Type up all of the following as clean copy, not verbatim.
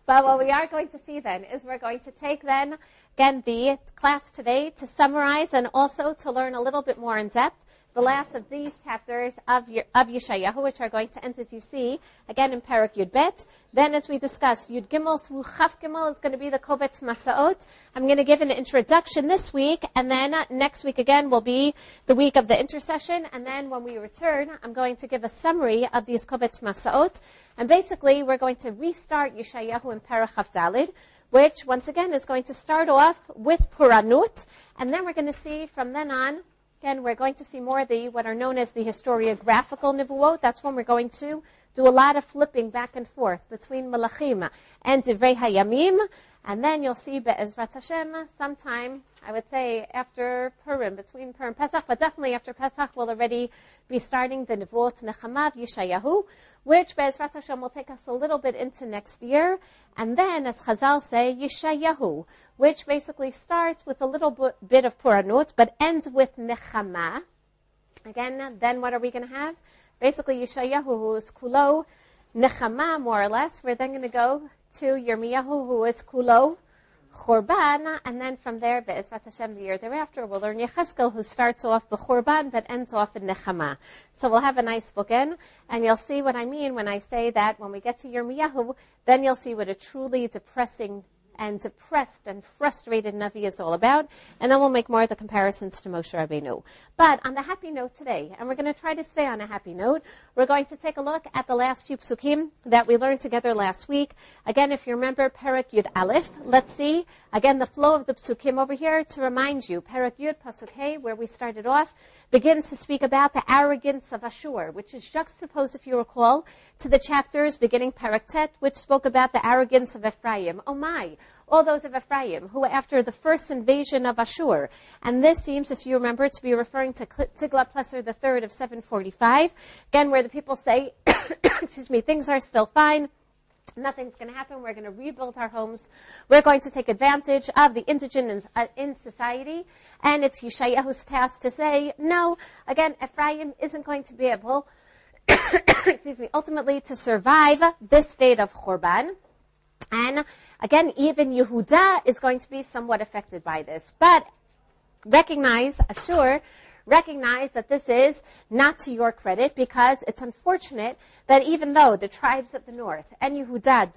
But what we are going to see then is we're going to take then, again, the class today to summarize and also to learn a little bit more in depth the last of these chapters of Yeshayahu, which are going to end, as you see, again in Perek Yud Bet. Then, as we discuss, Yud Gimel through Chaf Gimel is going to be the Kovetz Masaot. I'm going to give an introduction this week, and then next week again will be the week of the intercession. And then when we return, I'm going to give a summary of these Kovetz Masaot. And basically, we're going to restart Yeshayahu in Perek Chaf Dalid, which, once again, is going to start off with Puranut. And then we're going to see from then on, again, we're going to see more of what are known as the historiographical nivuot. That's when we're going to do a lot of flipping back and forth between Malachim and Divrei Hayamim. And then you'll see Be'ezrat Hashem sometime, I would say, after Purim, between Purim and Pesach, but definitely after Pesach, we'll already be starting the Nivuot Nechama of Yeshayahu, which Be'ezrat Hashem will take us a little bit into next year. And then, as Chazal say, Yeshayahu, which basically starts with a little bit of Puranut, but ends with Nechama. Again, then what are we going to have? Basically, Yeshayahu, who is Kulo Nechama, more or less. We're then going to go to Yirmiyahu, who is Kulo Chorban, and then from there, Be'ezrat Hashem, the year thereafter, we'll learn Yecheskel, who starts off B'Chorban, but ends off in Nechama. So we'll have a nice bookend, and you'll see what I mean when I say that when we get to Yirmiyahu, then you'll see what a truly depressed and frustrated Navi is all about. And then we'll make more of the comparisons to Moshe Rabbeinu. But on the happy note today, and we're going to try to stay on a happy note, we're going to take a look at the last few psukim that we learned together last week. Again, if you remember Perek Yud Aleph, let's see, again, the flow of the psukim over here to remind you. Perek Yud, Pasuk Hey, where we started off, begins to speak about the arrogance of Ashur, which is juxtaposed, if you recall, to the chapters beginning Perek Tet, which spoke about the arrogance of Ephraim. Oh my! All those of Ephraim, who after the first invasion of Ashur, and this seems, if you remember, to be referring to Tiglath-Pileser III of 745, again, where the people say, excuse me, things are still fine, nothing's going to happen, we're going to rebuild our homes, we're going to take advantage of the indigent in society, and it's Yeshayahu's task to say, no, again, Ephraim isn't going to be able, excuse me, ultimately to survive this state of Chorban. And again, even Yehuda is going to be somewhat affected by this. But recognize that this is not to your credit, because it's unfortunate that even though the tribes of the north and Yehuda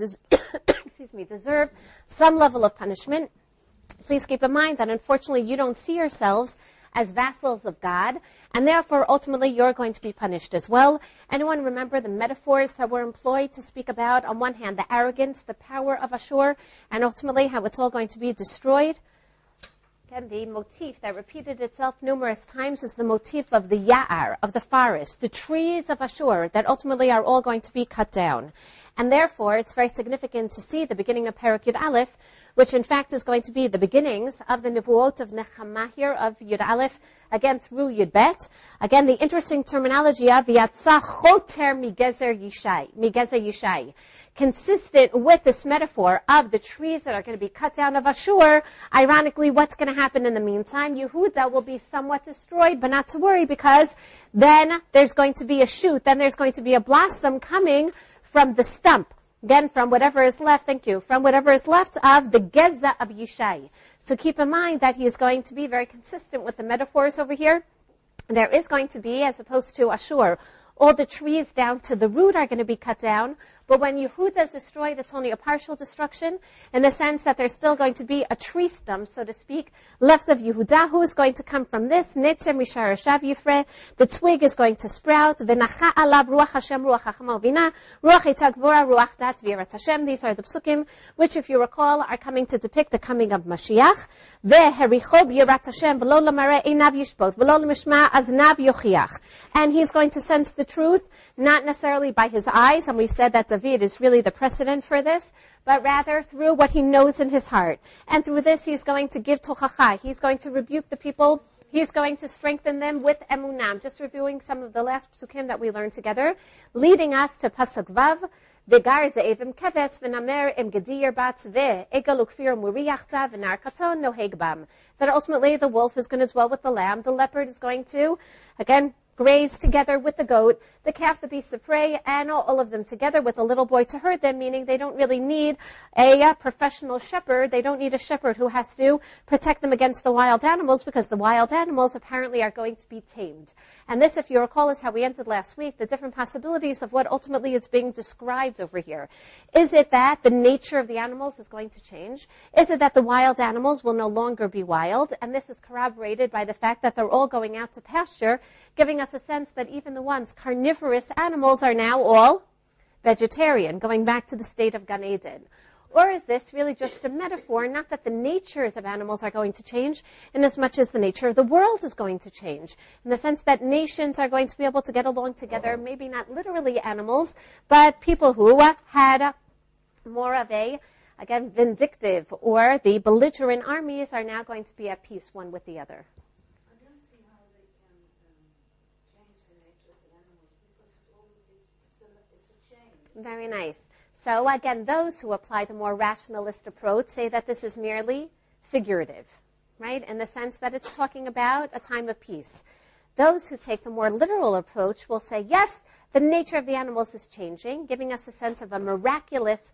deserve some level of punishment, please keep in mind that unfortunately you don't see yourselves as vassals of God, and therefore ultimately you're going to be punished as well. Anyone remember the metaphors that were employed to speak about, on one hand, the arrogance, the power of Ashur, and ultimately how it's all going to be destroyed? Again, the motif that repeated itself numerous times is the motif of the Ya'ar, of the forest, the trees of Ashur that ultimately are all going to be cut down. And therefore, it's very significant to see the beginning of Perek Yud Aleph, which in fact is going to be the beginnings of the Nevuot of Nechama here, of Yud Aleph, again through Yud Bet. Again, the interesting terminology of Yatsa Choter Migezer Yishai. Consistent with this metaphor of the trees that are going to be cut down of Ashur, ironically, what's going to happen in the meantime? Yehuda will be somewhat destroyed, but not to worry, because then there's going to be a shoot, then there's going to be a blossom coming from the stump, again, from whatever is left, from whatever is left of the Geza of Yishai. So keep in mind that he is going to be very consistent with the metaphors over here. There is going to be, as opposed to Ashur, all the trees down to the root are going to be cut down. But when Yehuda is destroyed, it's only a partial destruction, in the sense that there's still going to be a tree stump, so to speak, left of Yehuda, who is going to come from this. Netzer misharashav yifre. The twig is going to sprout. V'nacha alav ruach Hashem, ruach hachama uvina, ruach itagvura, ruach dat v'yirat Hashem. These are the psukim, which, if you recall, are coming to depict the coming of Mashiach. Ve'hericho b'yirat Hashem, v'lo l'mareh einav yishpot, v'lo l'mishma aznav yochiach. And he's going to sense the truth, not necessarily by his eyes, and we said that David is really the precedent for this, but rather through what he knows in his heart. And through this, he's going to give tochacha. He's going to rebuke the people. He's going to strengthen them with emunam. Just reviewing some of the last psukim that we learned together, leading us to Pasuk Vav, V'gar ze'evim keves v'namer em gedir batz ve'egal ukfir muriachta v'nar katon noheg bam. That ultimately the wolf is going to dwell with the lamb. The leopard is going to, again, graze together with the goat, the calf, the beasts of prey, and all of them together with a little boy to herd them, meaning they don't really need a professional shepherd. They don't need a shepherd who has to protect them against the wild animals, because the wild animals apparently are going to be tamed. And this, if you recall, is how we ended last week, the different possibilities of what ultimately is being described over here. Is it that the nature of the animals is going to change? Is it that the wild animals will no longer be wild? And this is corroborated by the fact that they're all going out to pasture, giving us a sense that even the once carnivorous animals are now all vegetarian, going back to the state of Gan Eden. Or is this really just a metaphor, not that the natures of animals are going to change, in as much as the nature of the world is going to change, in the sense that nations are going to be able to get along together, maybe not literally animals, but people who had more of a, again, vindictive, or the belligerent armies are now going to be at peace one with the other. I don't see how they can change the nature of the animals, because it's a change. Very nice. So again, those who apply the more rationalist approach say that this is merely figurative, right? In the sense that it's talking about a time of peace. Those who take the more literal approach will say, yes, the nature of the animals is changing, giving us a sense of a miraculous,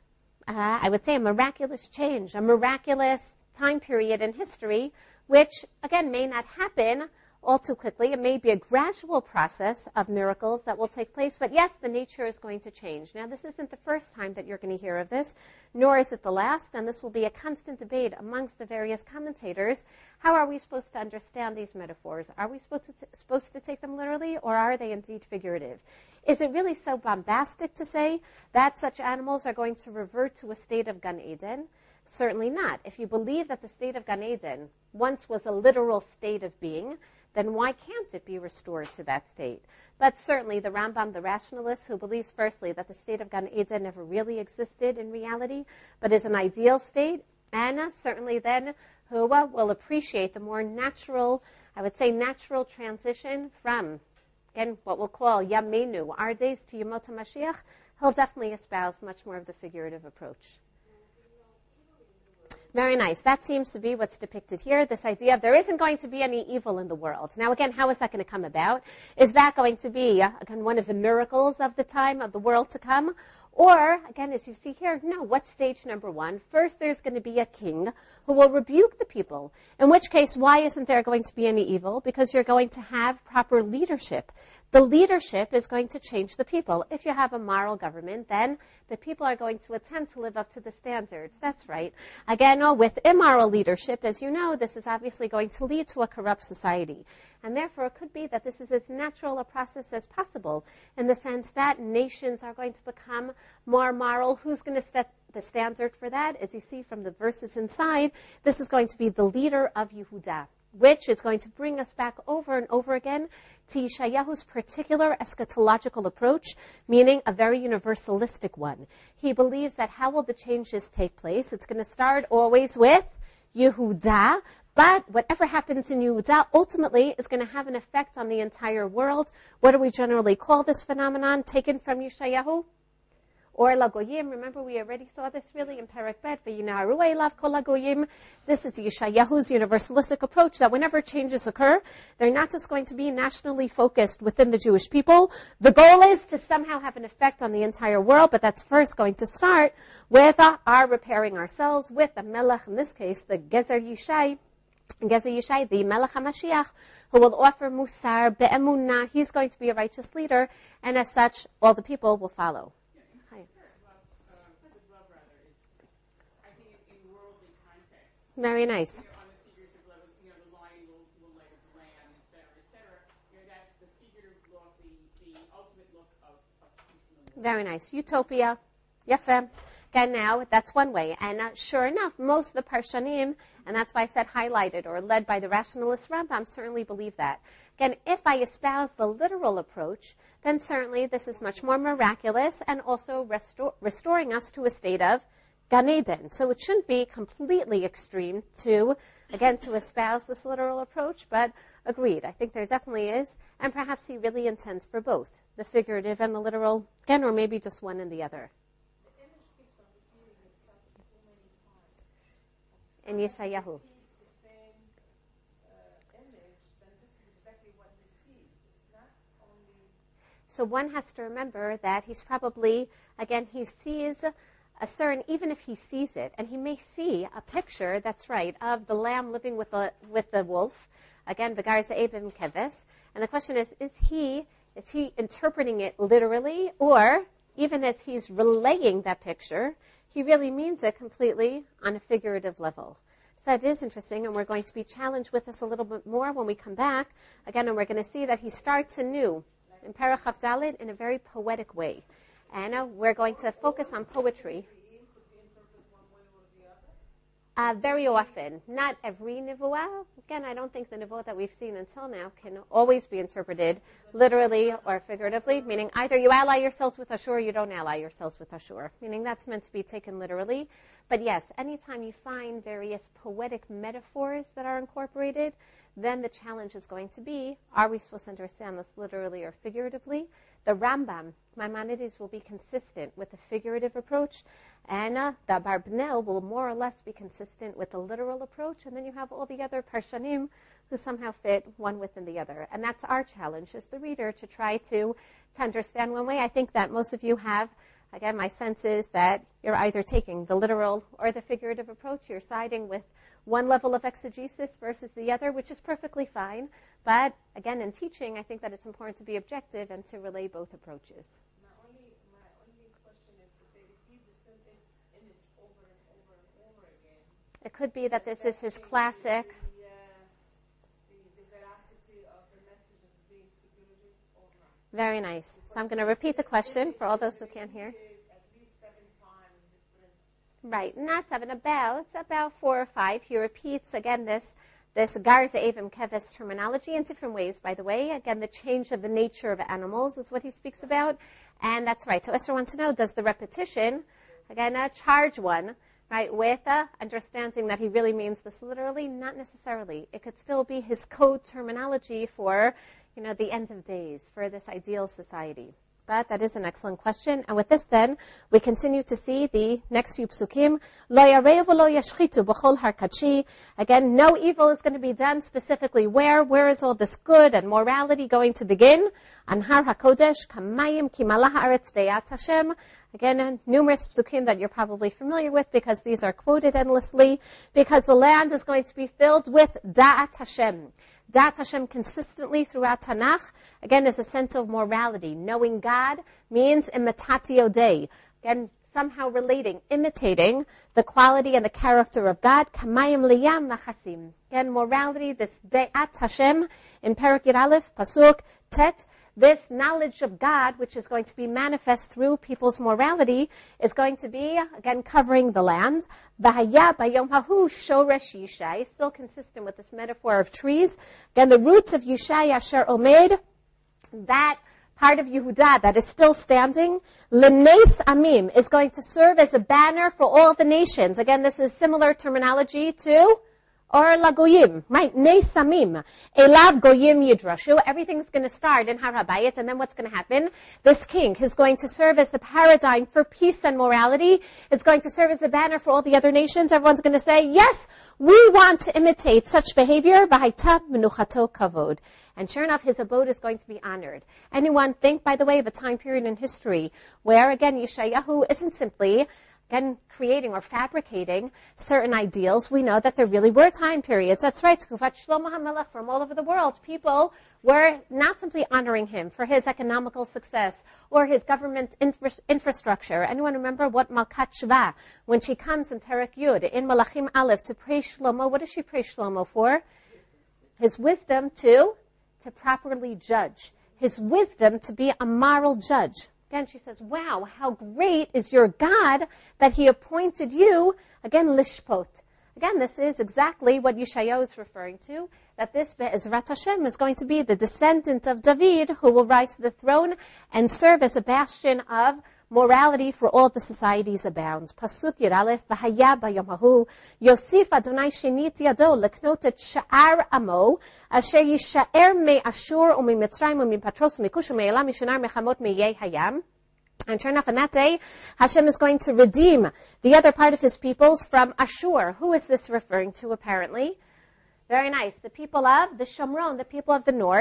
I would say a miraculous change, a miraculous time period in history, which, again, may not happen all too quickly. It may be a gradual process of miracles that will take place, but yes, the nature is going to change. Now, this isn't the first time that you're going to hear of this, nor is it the last, and this will be a constant debate amongst the various commentators. How are we supposed to understand these metaphors? Are we supposed to take them literally, or are they indeed figurative? Is it really so bombastic to say that such animals are going to revert to a state of Gan Eden? Certainly not. If you believe that the state of Gan Eden once was a literal state of being, then why can't it be restored to that state? But certainly the Rambam, the rationalist, who believes firstly that the state of Gan Eden never really existed in reality, but is an ideal state, and certainly then who will appreciate the more natural, I would say natural transition from, again, what we'll call Yameinu, our days, to Yemot HaMashiach, he'll definitely espouse much more of the figurative approach. Very nice. That seems to be what's depicted here, this idea of there isn't going to be any evil in the world. Now, again, how is that going to come about? Is that going to be, again, one of the miracles of the time, of the world to come? Or, again, as you see here, no, what's stage number one? First, there's going to be a king who will rebuke the people, in which case, why isn't there going to be any evil? Because you're going to have proper leadership. The leadership is going to change the people. If you have a moral government, then the people are going to attempt to live up to the standards. That's right. Again, with immoral leadership, as you know, this is obviously going to lead to a corrupt society. And therefore, it could be that this is as natural a process as possible, in the sense that nations are going to become more moral. Who's going to set the standard for that? As you see from the verses inside, this is going to be the leader of Yehudah, which is going to bring us back over and over again to Yeshayahu's particular eschatological approach, meaning a very universalistic one. He believes that how will the changes take place? It's going to start always with Yehudah, but whatever happens in Yehudah ultimately is going to have an effect on the entire world. What do we generally call this phenomenon taken from Yeshayahu? Or Lagoyim. Remember, we already saw this really in Perek Bet, V'yinaru elav kol Lagoyim. This is Yeshayahu's universalistic approach that whenever changes occur, they're not just going to be nationally focused within the Jewish people. The goal is to somehow have an effect on the entire world, but that's first going to start with our repairing ourselves, with the Melech, in this case, the Gezer Yishai, the Melech HaMashiach, who will offer Musar be'emunah. He's going to be a righteous leader, and as such, all the people will follow. Very nice. On the figurative level, the lion will lay the lamb, et cetera. That's the figurative look, the ultimate look of peace. Very nice. Utopia. Yefem. Again, now, that's one way. And sure enough, most of the Parshanim, and that's why I said highlighted or led by the rationalist Rambam, certainly believe that. Again, if I espouse the literal approach, then certainly this is much more miraculous and also restoring us to a state of Gan Eden. So it shouldn't be completely extreme to espouse this literal approach, but agreed. I think there definitely is, and perhaps he really intends for both, the figurative and the literal, again, or maybe just one and the other. The image keeps on repeating itself so many times. In Yeshayahu. The same image, then this is exactly what he sees. It's So one has to remember that he's probably, again, he sees a certain, even if he sees it, and he may see a picture, that's right, of the lamb living with the wolf, again, v'gar ze'evim keves, and the question is he interpreting it literally, or even as he's relaying that picture, he really means it completely on a figurative level. So it is interesting, and we're going to be challenged with this a little bit more when we come back, again, and we're going to see that he starts anew in Perach Chaf Dalet in a very poetic way. And we're going to focus on poetry. Very often. Not every nivuah. Again, I don't think the nivuah that we've seen until now can always be interpreted literally or figuratively, meaning either you ally yourselves with Ashur or you don't ally yourselves with Ashur, meaning that's meant to be taken literally. But yes, anytime you find various poetic metaphors that are incorporated, then the challenge is going to be, are we supposed to understand this literally or figuratively? The Rambam, Maimonides, will be consistent with the figurative approach, and the Abarbanel will more or less be consistent with the literal approach, and then you have all the other Parshanim who somehow fit one within the other. And that's our challenge as the reader, to try to understand one way. I think that most of you have, again, my sense is that you're either taking the literal or the figurative approach. You're siding with one level of exegesis versus the other, which is perfectly fine. But again, in teaching, I think that it's important to be objective and to relay both approaches. My only question is if they repeat the same image over and over and over again. It could be that this is his classic. The veracity of the message is being figurative or not. Very nice. So I'm going to repeat the question for all those who can't hear. At least 7 times different. Right, not 7, it's about 4 or 5. He repeats again this gar ze'evim keves terminology in different ways, by the way. Again, the change of the nature of animals is what he speaks about. And that's right. So Esther wants to know, does the repetition, again, charge one, right, with understanding that he really means this literally? Not necessarily. It could still be his code terminology for, the end of days, for this ideal society. But that is an excellent question. And with this, then, we continue to see the next few psukim. Lo yarev v'lo yashchitu b'chol har kachi. Again, no evil is going to be done specifically where. Where is all this good and morality going to begin? On Har HaKodesh, kamayim ki malah haaretz deyat Hashem. Again, numerous psukim that you're probably familiar with because these are quoted endlessly. Because the land is going to be filled with da'at Hashem. Da'at Hashem consistently throughout Tanakh, again, is a sense of morality. Knowing God means imitatio Dei. Again, somehow relating, imitating the quality and the character of God. Kamayim liyam nachasim. Again, morality, this Da'at Hashem in Perek Yud Aleph, Pasuk, Tet. This knowledge of God, which is going to be manifest through people's morality, is going to be, again, covering the land. V'haya bayom hahu shoresh Yishai, still consistent with this metaphor of trees. Again, the roots of Yishai asher omed, that part of Yehudah that is still standing, l'neis amim, is going to serve as a banner for all the nations. Again, this is similar terminology to or lagoyim, right? Neis amim, elav goyim yidrashu. Everything's going to start in Har HaBayit, and then what's going to happen? This king, who's going to serve as the paradigm for peace and morality, is going to serve as a banner for all the other nations. Everyone's going to say, yes, we want to imitate such behavior. V'haita menuchato kavod. And sure enough, his abode is going to be honored. Anyone think, by the way, of a time period in history where, again, Yeshayahu isn't simply creating or fabricating certain ideals. We know that there really were time periods. That's right, Tkufat Shlomo HaMelech, from all over the world. People were not simply honoring him for his economical success or his government infrastructure. Anyone remember what Malkat Shva, when she comes in Perek Yud, in Malachim Aleph, to praise Shlomo, what does she praise Shlomo for? His wisdom to properly judge. His wisdom to be a moral judge. Again, she says, wow, how great is your God that he appointed you, again, lishpot. Again, this is exactly what Yeshayahu is referring to, that this Be'ezrat Hashem is going to be the descendant of David who will rise to the throne and serve as a bastion of morality for all the societies abound. Pasuk Yud Aleph, v'haya bayom hahu, Yosif Adonai shenit yado leknot et sha'ar amo, asher yisha'er me Ashur u'mi Mitzrayim u'mi Patros u'mi Kush u'mi Elam mishunar mechamot miyei hayam. And sure enough, on that day, Hashem is going to redeem the other part of his peoples from Ashur. Who is this referring to, apparently? Very nice. The people of the Shomron, the people of the north.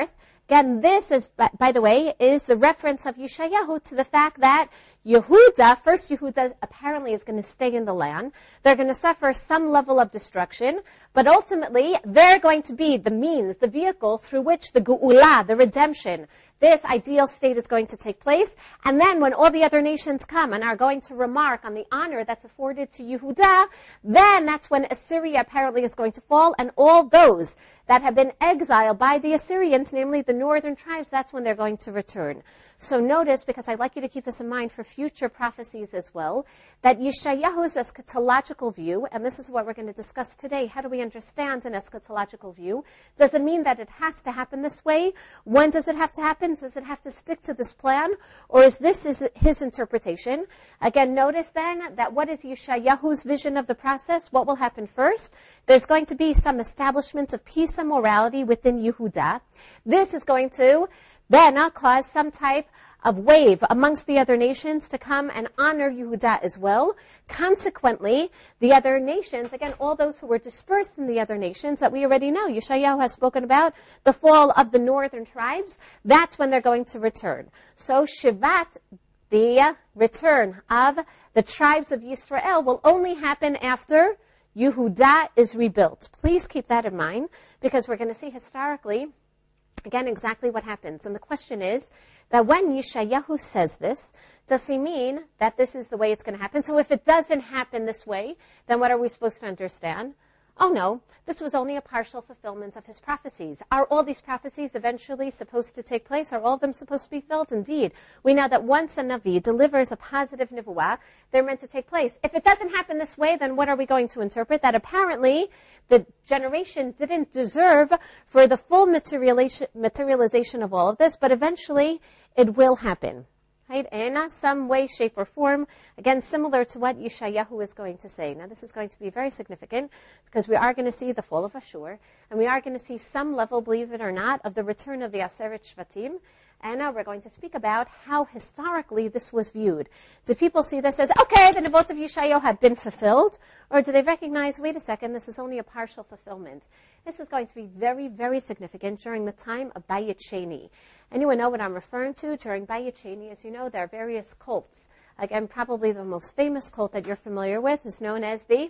Again, this is, by the way, is the reference of Yeshayahu to the fact that Yehuda, first Yehuda apparently is going to stay in the land. They're going to suffer some level of destruction, but ultimately they're going to be the means, the vehicle through which the Geula, the redemption, this ideal state is going to take place. And then when all the other nations come and are going to remark on the honor that's afforded to Yehuda, then that's when Assyria apparently is going to fall, and all those that have been exiled by the Assyrians, namely the northern tribes, that's when they're going to return. So notice, because I'd like you to keep this in mind for future prophecies as well, that Yeshayahu's eschatological view, and this is what we're going to discuss today, how do we understand an eschatological view? Does it mean that it has to happen this way? When does it have to happen? Does it have to stick to this plan? Or is this his interpretation? Again, notice then that what is Yeshayahu's vision of the process? What will happen first? There's going to be some establishment of peace and morality within Yehuda. This is going to then cause some type of wave amongst the other nations to come and honor Yehuda as well. Consequently, the other nations, again, all those who were dispersed in the other nations that we already know, Yeshayahu has spoken about, the fall of the northern tribes, that's when they're going to return. So Shivat, the return of the tribes of Yisrael, will only happen after Yehuda is rebuilt. Please keep that in mind, because we're going to see historically, again, exactly what happens. And the question is that when Yeshayahu says this, does he mean that this is the way it's going to happen? So if it doesn't happen this way, then what are we supposed to understand? Oh no, this was only a partial fulfillment of his prophecies. Are all these prophecies eventually supposed to take place? Are all of them supposed to be filled? Indeed. We know that once a Navi delivers a positive Nivuah, they're meant to take place. If it doesn't happen this way, then what are we going to interpret? That apparently the generation didn't deserve for the full materialization of all of this, but eventually it will happen. Right? In some way, shape, or form, again, similar to what Yeshayahu is going to say. Now, this is going to be very significant because we are going to see the fall of Ashur, and we are going to see some level, believe it or not, of the return of the Aseret Shvatim. And now we're going to speak about how historically this was viewed. Do people see this as, okay, the Nevuot of Yeshayahu have been fulfilled? Or do they recognize, wait a second, this is only a partial fulfillment? This is going to be very, very significant during the time of Bayit Sheni. Anyone know what I'm referring to? During Bayit Sheni, as you know, there are various cults. Again, probably the most famous cult that you're familiar with is known as the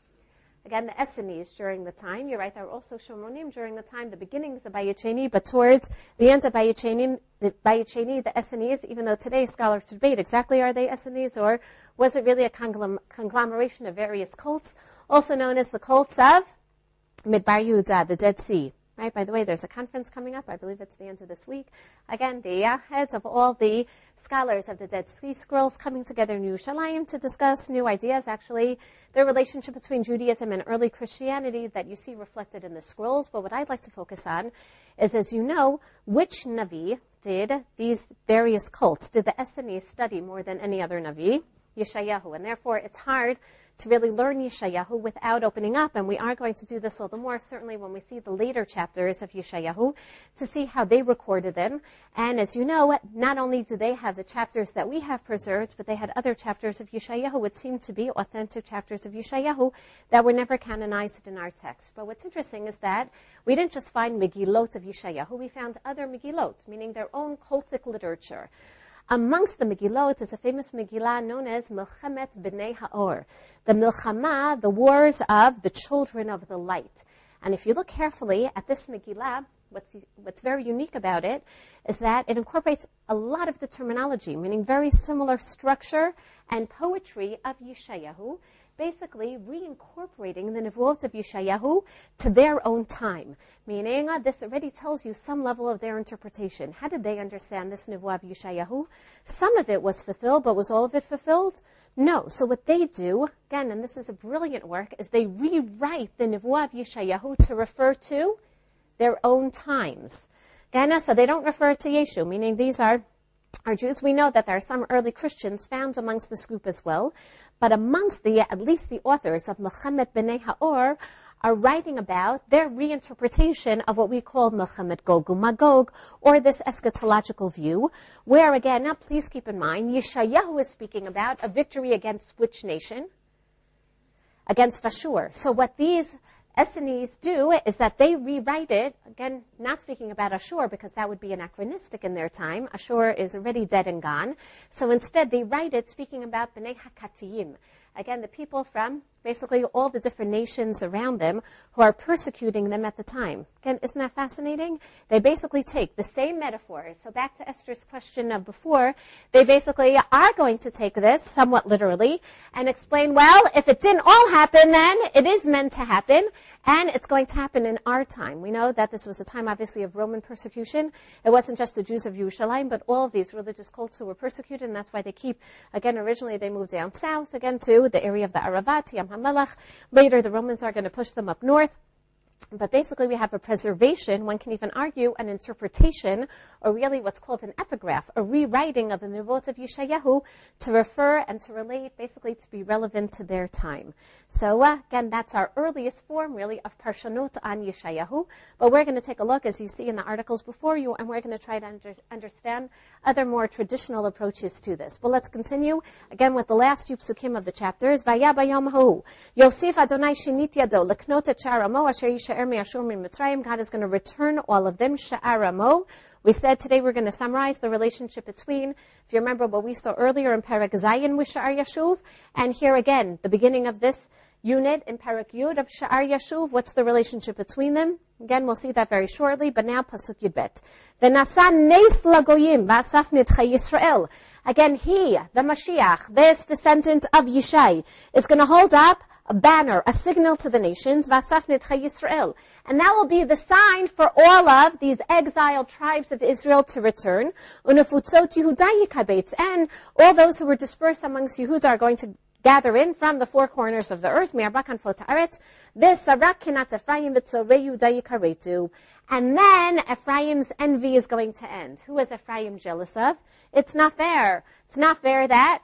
Essenes during the time. You're right, there were also Shomronim during the time, the beginnings of Bayit Sheni, but towards the end of Bayit Sheni, the Essenes, even though today scholars debate exactly are they Essenes or was it really a conglomeration of various cults, also known as the cults of Midbar Yehuda, the Dead Sea. Right? By the way, there's a conference coming up. I believe it's the end of this week. Again, the heads of all the scholars of the Dead Sea Scrolls coming together in Yerushalayim to discuss new ideas, actually, the relationship between Judaism and early Christianity that you see reflected in the scrolls. But what I'd like to focus on is, as you know, which Navi did these various cults, did the Essenes study more than any other Navi? Yeshayahu. And therefore, it's hard to really learn Yeshayahu without opening up, and we are going to do this all the more, certainly when we see the later chapters of Yeshayahu, to see how they recorded them. And as you know, not only do they have the chapters that we have preserved, but they had other chapters of Yeshayahu, which seem to be authentic chapters of Yeshayahu that were never canonized in our text. But what's interesting is that we didn't just find Megillot of Yeshayahu, we found other Megillot, meaning their own cultic literature. Amongst the Megillot is a famous Megillah known as Milchemet B'nei Ha'or, the Milchama, the wars of the children of the light. And if you look carefully at this Megillah, what's very unique about it is that it incorporates a lot of the terminology, meaning very similar structure and poetry of Yeshayahu, basically reincorporating the Nevuot of Yeshayahu to their own time. Meaning, this already tells you some level of their interpretation. How did they understand this Nevuah of Yeshayahu? Some of it was fulfilled, but was all of it fulfilled? No. So what they do, again, and this is a brilliant work, is they rewrite the Nevuah of Yeshayahu to refer to their own times. Again, so they don't refer to Yeshu, meaning these are Jews. We know that there are some early Christians found amongst this group as well. But amongst at least the authors of Milchemet B'nei Ha'or are writing about their reinterpretation of what we call Milchemet Gog uMagog, or this eschatological view, where again, now please keep in mind, Yeshayahu is speaking about a victory against which nation? Against Ashur. So what these Essenes do is that they rewrite it, again, not speaking about Ashur because that would be anachronistic in their time. Ashur is already dead and gone. So instead they write it speaking about Bnei HaKatiyim. Again, the people from basically all the different nations around them who are persecuting them at the time. Again, isn't that fascinating? They basically take the same metaphors. So back to Esther's question of before, they basically are going to take this somewhat literally and explain, well, if it didn't all happen then, it is meant to happen, and it's going to happen in our time. We know that this was a time, obviously, of Roman persecution. It wasn't just the Jews of Yerushalayim, but all of these religious cults who were persecuted, and that's why they keep, again, originally they moved down south, again, to the area of the Aravat, Yam HaMelech. Later, the Romans are going to push them up north. But basically, we have a preservation, one can even argue an interpretation, or really what's called an epigraph, a rewriting of the Nevot of Yeshayahu to refer and to relate, basically to be relevant to their time. So again, that's our earliest form, really, of Parshanot on Yeshayahu. But we're going to take a look, as you see in the articles before you, and we're going to try to understand other more traditional approaches to this. But let's continue, again, with the last few psukim of the chapters. Vaya bayom ha'u, Yosef Adonai shinit yado, leknot et sharamo, asher God is going to return all of them. Sha'aramo. We said today we're going to summarize the relationship between, if you remember what we saw earlier in Perek Zayin with Sha'ar Yashuv, and here again, the beginning of this unit in Perek Yud of Sha'ar Yashuv. What's the relationship between them? Again, we'll see that very shortly, but now Pasuk Yud Bet. V'nasa neis lagoyim v'asaf nidchei Yisrael. Again, he, the Mashiach, this descendant of Yishai, is going to hold up a banner, a signal to the nations, Vasaf Nidchei Yisrael. And that will be the sign for all of these exiled tribes of Israel to return. Unefutzot Yehuda yikabetz. And all those who were dispersed amongst Yehuda are going to gather in from the four corners of the earth. Mi'arba kanfot haaretz. V'sarak kinat Ephraim v'tzorei Yehuda yikaretu. And then Ephraim's envy is going to end. Who is Ephraim jealous of? It's not fair. It's not fair that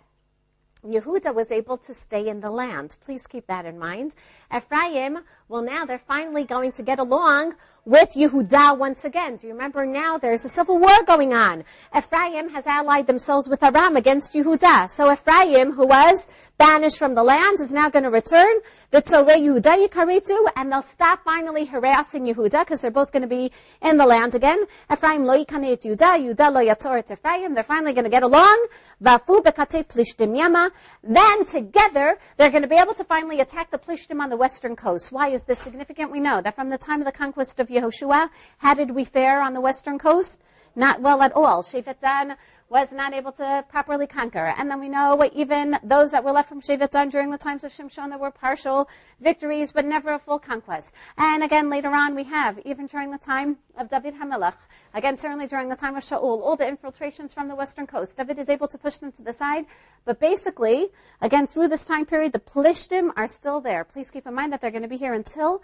Yehuda was able to stay in the land. Please keep that in mind. Ephraim, well, now they're finally going to get along with Yehuda once again. Do you remember now there's a civil war going on? Ephraim has allied themselves with Aram against Yehuda. So Ephraim, who was banished from the land, is now going to return. V'tzorei Yehuda yikaretu, and they'll stop finally harassing Yehuda because they're both going to be in the land again. Ephraim lo yikane et Yehuda lo yatzor et Ephraim. They're finally going to get along. V'afu bekatei plishtim yama. Then together they're going to be able to finally attack the Plishtim on the western coast. Why is this significant? We know that from the time of the conquest of Yehoshua, how did we fare on the western coast? Not well at all. Shevet Dan was not able to properly conquer. And then we know even those that were left from Shevet Dan during the times of Shimshon, there were partial victories, but never a full conquest. And again, later on, we have, even during the time of David HaMelech, again, certainly during the time of Shaul, all the infiltrations from the western coast. David is able to push them to the side. But basically, again, through this time period, the Plishtim are still there. Please keep in mind that they're going to be here until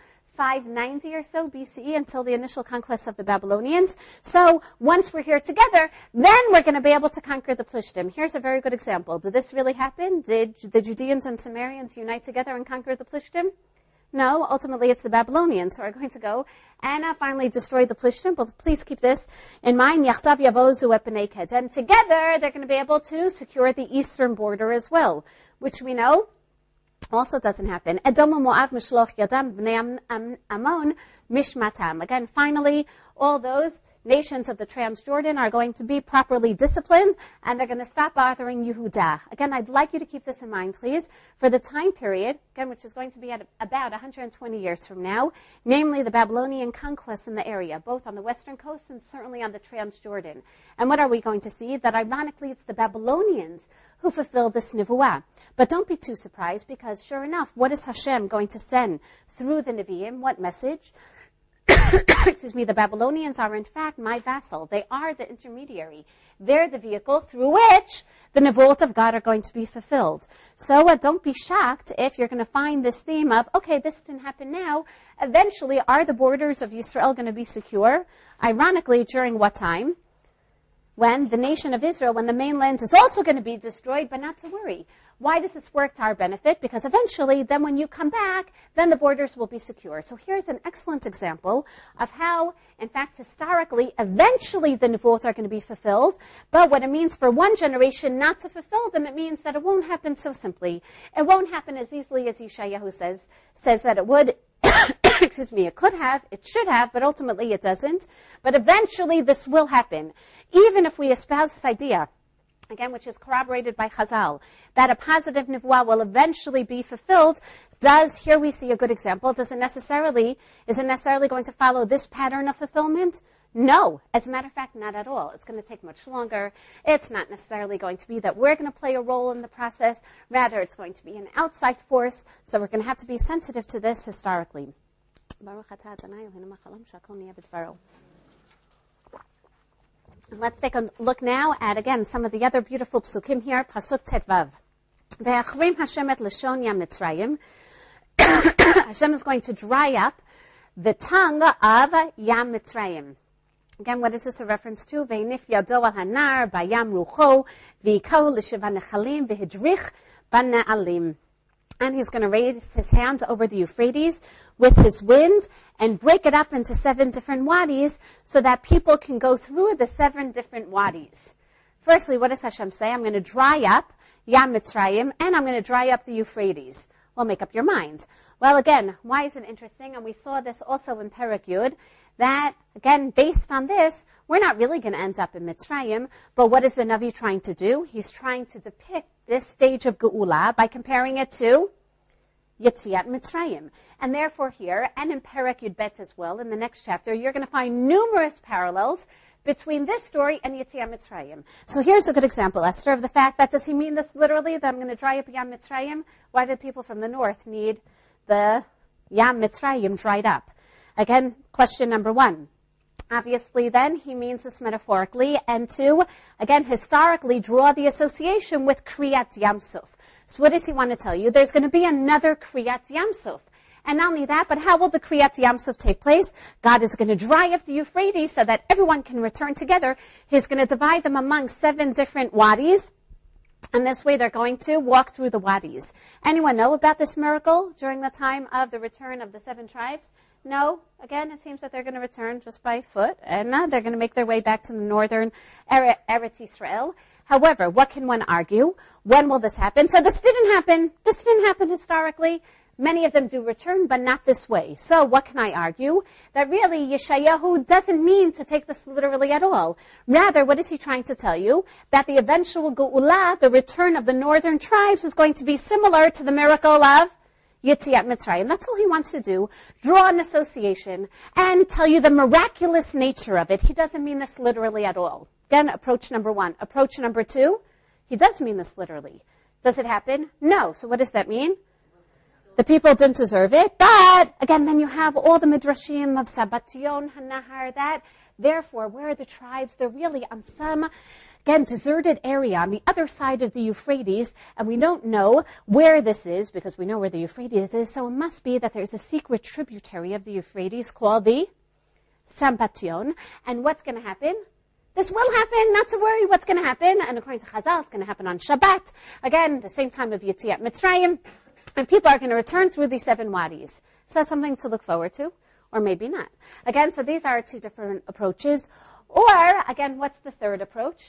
590 or so BCE, until the initial conquest of the Babylonians. So once we're here together, then we're going to be able to conquer the Plishtim. Here's a very good example. Did this really happen? Did the Judeans and Samaritans unite together and conquer the Plishtim? No, ultimately it's the Babylonians who are going to go and finally destroy the Plishtim. But please keep this in mind. Yachtav yavozu et bnei Ked. And together they're going to be able to secure the eastern border as well, which we know also doesn't happen. Edom u'Moav mishloch yadam bnei Ammon mishmatam. Again, finally, all those nations of the Transjordan are going to be properly disciplined, and they're going to stop bothering Yehuda. Again, I'd like you to keep this in mind, please, for the time period, again, which is going to be at about 120 years from now, namely the Babylonian conquest in the area, both on the western coast and certainly on the Transjordan. And what are we going to see? That ironically, it's the Babylonians who fulfill this nivuah. But don't be too surprised, because sure enough, what is Hashem going to send through the Nevi'im? What message? Excuse me, the Babylonians are in fact my vassal. They are the intermediary. They're the vehicle through which the Nevuot of God are going to be fulfilled. So don't be shocked if you're going to find this theme of, okay, this didn't happen now. Eventually, are the borders of Israel going to be secure? Ironically, during what time? When the nation of Israel, when the mainland is also going to be destroyed, but not to worry. Why does this work to our benefit? Because eventually, then when you come back, then the borders will be secure. So here's an excellent example of how, in fact, historically, eventually the Nevuot are going to be fulfilled. But what it means for one generation not to fulfill them, it means that it won't happen so simply. It won't happen as easily as Yeshayahu says that it would. excuse me, it could have, it should have, but ultimately it doesn't. But eventually this will happen. Even if we espouse this idea, again, which is corroborated by Chazal, that a positive nivuah will eventually be fulfilled, here we see a good example. Is it necessarily going to follow this pattern of fulfillment? No. As a matter of fact, not at all. It's going to take much longer. It's not necessarily going to be that we're going to play a role in the process. Rather, it's going to be an outside force. So we're going to have to be sensitive to this historically. And let's take a look now at, again, some of the other beautiful psukim here. Pasuk Tetvav. Ve'achrim Hashem et lashon Yam Mitzrayim. Hashem is going to dry up the tongue of Yam Mitzrayim. Again, what is this a reference to? Ve'nif yado al hanar bayam rucho v'yikahu l'sheva nechalim v'hidrich b'na'alim. And he's going to raise his hand over the Euphrates with his wind and break it up into 7 different wadis so that people can go through the 7 different wadis. Firstly, what does Hashem say? I'm going to dry up Yam Mitzrayim and I'm going to dry up the Euphrates. Well, make up your mind. Well, again, why is it interesting? And we saw this also in Perek Yud, that, again, based on this, we're not really going to end up in Mitzrayim, but what is the Navi trying to do? He's trying to depict this stage of Geula by comparing it to Yetziat Mitzrayim. And therefore here, and in Perek Yud Bet as well, in the next chapter, you're going to find numerous parallels between this story and Yetziat Mitzrayim. So here's a good example, Esther, of the fact that, does he mean this literally, that I'm going to dry up Yam Mitzrayim? Why do people from the north need the Yam Mitzrayim dried up? Again, question number 1. Obviously, then, he means this metaphorically, and to, again, historically draw the association with Kriyat Yamsuf. So what does he want to tell you? There's going to be another Kriyat Yamsuf. And not only that, but how will the Kriyat Yamsuf take place? God is going to dry up the Euphrates so that everyone can return together. He's going to divide them among 7 different wadis. And this way they're going to walk through the wadis. Anyone know about this miracle during the time of the return of the 7 tribes? No. Again, it seems that they're going to return just by foot, and they're going to make their way back to the northern Eretz Yisrael. However, what can one argue? When will this happen? So this didn't happen. This didn't happen historically. Many of them do return, but not this way. So what can I argue? That really Yeshayahu doesn't mean to take this literally at all. Rather, what is he trying to tell you? That the eventual Geula, the return of the northern tribes, is going to be similar to the miracle of Yetziat Mitzrayim. That's all he wants to do. Draw an association and tell you the miraculous nature of it. He doesn't mean this literally at all. Again, approach number 1. Approach number 2, he does mean this literally. Does it happen? No. So what does that mean? The people didn't deserve it. But, again, then you have all the midrashim of Sabbation, Hanahar, that. Therefore, where are the tribes? They're really on some, again, deserted area on the other side of the Euphrates, and we don't know where this is because we know where the Euphrates is, so it must be that there's a secret tributary of the Euphrates called the Sabbation. And what's going to happen? This will happen, not to worry what's going to happen, and according to Chazal, it's going to happen on Shabbat. Again, the same time of Yetziat Mitzrayim, and people are going to return through these 7 wadis. So that's something to look forward to, or maybe not. Again, so these are 2 different approaches. Or, again, what's the third approach?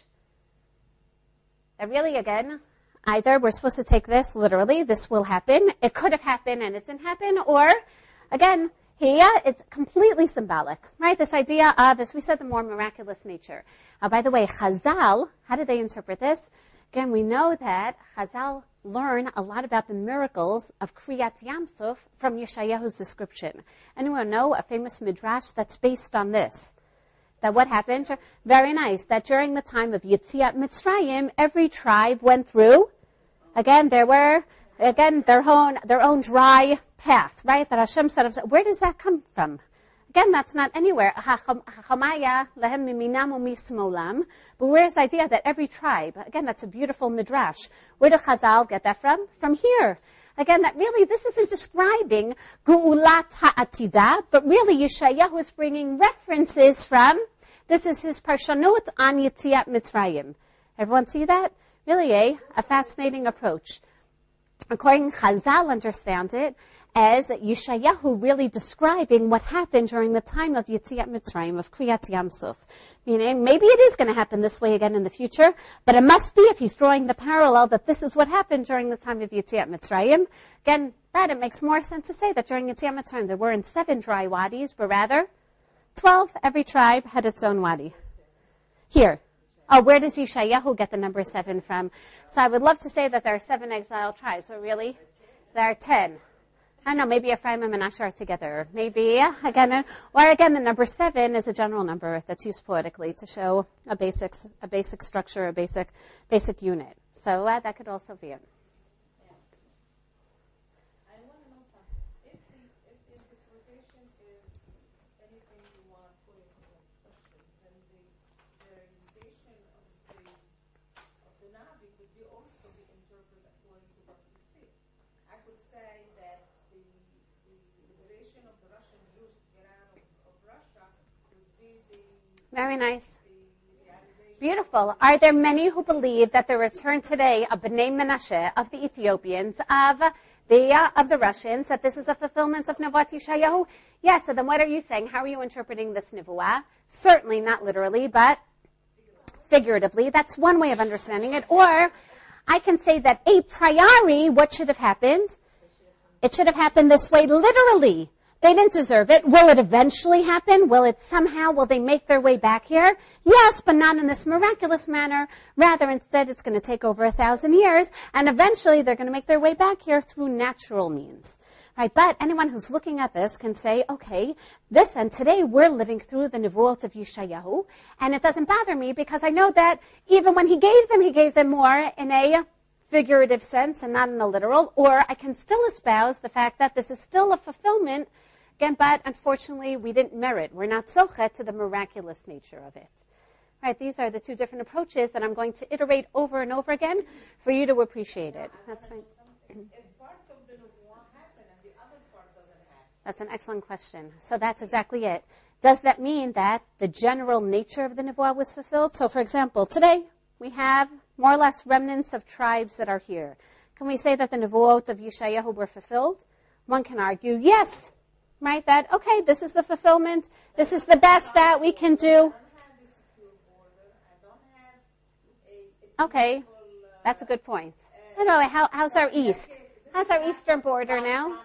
That really, again, either we're supposed to take this literally, this will happen, it could have happened and it didn't happen, or, again, here it's completely symbolic, right? This idea of, as we said, the more miraculous nature. By the way, Chazal, how do they interpret this? Again, we know that Chazal learn a lot about the miracles of Kriyat Yamsuf from Yeshayahu's description. Anyone know a famous midrash that's based on this? That what happened? Very nice. That during the time of Yetziat Mitzrayim, every tribe went through. Again, there were, their own dry path, right? That Hashem said, where does that come from? Again, that's not anywhere. But where's the idea that every tribe, again, that's a beautiful midrash. Where did Chazal get that from? From here. Again, that really, this isn't describing Geulat Ha'atidah, but really Yeshayahu is bringing references from, this is his Parshanut on Yetziat Mitzrayim. Everyone see that? Really a fascinating approach. According to Chazal, understand it as Yeshayahu really describing what happened during the time of Yetziat Mitzrayim, of Kriyat Yamsuf. Meaning, maybe it is going to happen this way again in the future, but it must be, if he's drawing the parallel, that this is what happened during the time of Yetziat Mitzrayim. Again, That it makes more sense to say that during Yetziat Mitzrayim there weren't 7 dry wadis, but rather 12. Every tribe had its own wadi. Here. Oh, where does Yeshayahu get the number 7 from? So I would love to say that there are 7 exiled tribes. So really, there are 10. I don't know, maybe Ephraim and Menashe are together. Maybe, again, the number 7 is a general number that's used poetically to show a basic structure, a basic unit. So that could also be it. I want to know something. If the interpretation is anything you want to put into the question, then the realization of the Navi could also be interpreted according to what we see. I could say that the liberation of the Russian Jews to get out of Russia would be the Very nice. realization. Beautiful. Are there many who believe that the return today of Bnei Menashe, of the Ethiopians, of the Russians, that this is a fulfillment of Nevuat Yeshayahu? Yes. So then what are you saying? How are you interpreting this Nevuah? Certainly not literally, but figuratively. That's one way of understanding it. Or I can say that a priori, what should have happened? It should have happened this way literally. They didn't deserve it. Will it eventually happen? Will they make their way back here? Yes, but not in this miraculous manner. Rather, instead, it's going to take over 1,000 years, and eventually they're going to make their way back here through natural means. Right? But anyone who's looking at this can say, okay, today we're living through the Nevuot of Yeshayahu, and it doesn't bother me because I know that even when he gave them more in a figurative sense and not in a literal, or I can still espouse the fact that this is still a fulfillment. Again, but unfortunately, we didn't merit. We're not zochet to the miraculous nature of it. Right? These are the 2 different approaches that I'm going to iterate over and over again for you to appreciate it. That's fine. If part of the Nevuah happened and the other part doesn't happen. That's an excellent question. So that's exactly it. Does that mean that the general nature of the Nevuah was fulfilled? So, for example, today we have more or less remnants of tribes that are here. Can we say that the Nevuot of Yeshayahu were fulfilled? One can argue, yes. Right? That, okay, this is the fulfillment. This is the best that we can do. Okay, that's a good point. By the way, how's our east? How's our eastern border now?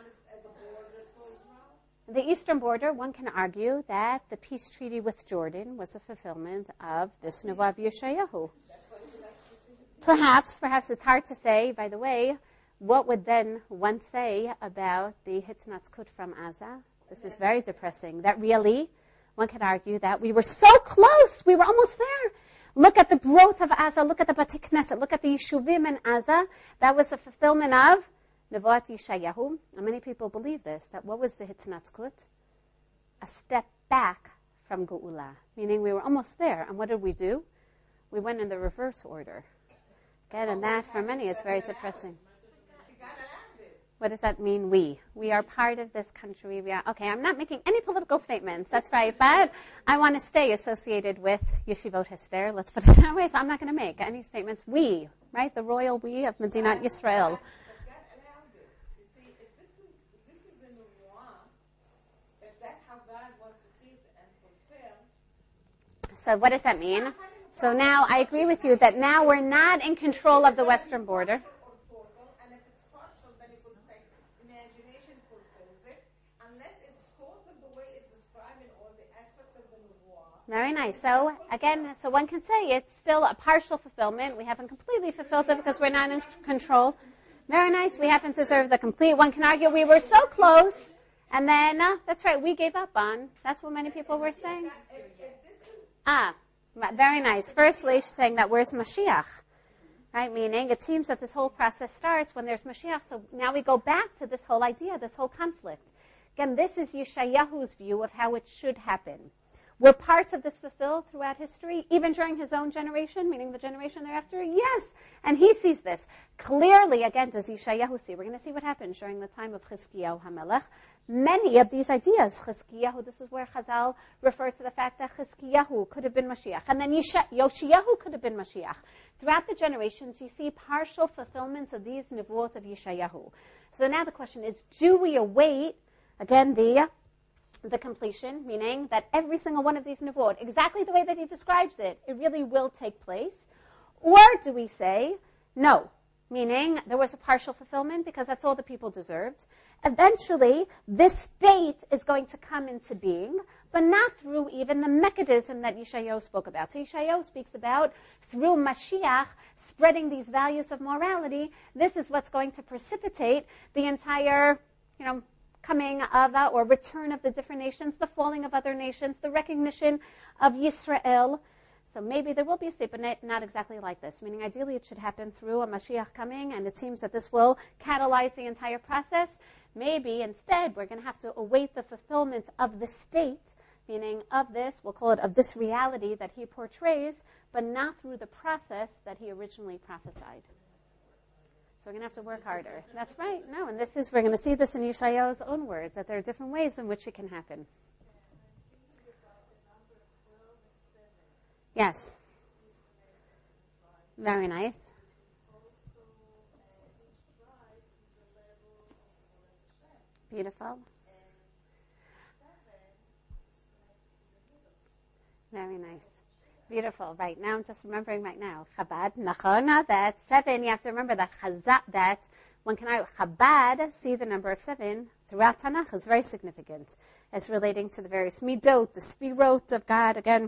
The eastern border, one can argue that the peace treaty with Jordan was a fulfillment of this Nevuah of Yeshayahu. Perhaps it's hard to say. By the way, what would then one say about the Hitznatzkut from Aza? This is very depressing. That really, one could argue that we were so close. We were almost there. Look at the growth of Aza. Look at the Bati Knesset. Look at the Yeshuvim in Aza. That was a fulfillment of Nevuat Yeshayahu. And many people believe this, that what was the Hitznatzkut? A step back from Geula. Meaning we were almost there. And what did we do? We went in the reverse order. Again, and that, for many, is very depressing. What does that mean, we? We are part of this country. Okay, I'm not making any political statements. That's right. But I want to stay associated with Yeshivot Hester. Let's put it that way. So I'm not going to make any statements. We, right? The royal we of Medinat Yisrael. You see, if this is the Nevuah, if that's how God wants to see it and fulfill. So what does that mean? So now I agree with you that now we're not in control of the western border. And if it's partial, then you could say imagination fulfills it, unless it's total the way it's described in all the aspects of the Nevuah. Very nice. So again, so one can say it's still a partial fulfillment. We haven't completely fulfilled it because we're not in control. Very nice. We haven't deserved the complete. One can argue we were so close, and then that's right, we gave up on. That's what many people were saying. Very nice. Firstly, she's saying that where's Mashiach? Right? Meaning, it seems that this whole process starts when there's Mashiach. So now we go back to this whole idea, this whole conflict. Again, this is Yeshayahu's view of how it should happen. Were parts of this fulfilled throughout history, even during his own generation, meaning the generation thereafter? Yes. And he sees this. Clearly, again, does Yeshayahu see? We're going to see what happens during the time of Chizkiyahu HaMelech. Many of these ideas, Chizkiyahu, this is where Chazal refer to the fact that Chizkiyahu could have been Mashiach. And then Yoshiyahu could have been Mashiach. Throughout the generations, you see partial fulfillments of these Nevuot of Yeshayahu. So now the question is, do we await, again, the completion, meaning that every single one of these Nevuot, exactly the way that he describes it, it really will take place? Or do we say, no, meaning there was a partial fulfillment because that's all the people deserved, eventually this state is going to come into being, but not through even the mechanism that Yeshayahu spoke about. So Yeshayahu speaks about through Mashiach spreading these values of morality. This is what's going to precipitate the entire, coming of or return of the different nations, the falling of other nations, the recognition of Yisrael. So maybe there will be a state, but not exactly like this. Meaning, ideally, it should happen through a Mashiach coming, and it seems that this will catalyze the entire process. Maybe instead, we're going to have to await the fulfillment of the state, meaning of this, we'll call it of this reality that he portrays, but not through the process that he originally prophesied. So we're going to have to work harder. That's right. No, and we're going to see this in Yeshayahu's own words, that there are different ways in which it can happen. Yes. Very nice. Beautiful. Very nice. Beautiful. Right now, I'm just remembering right now. Chabad, nachona, that 7, you have to remember that that one can Chabad, see the number of 7, throughout Tanakh is very significant. It's relating to the various midot, the spirot of God, again,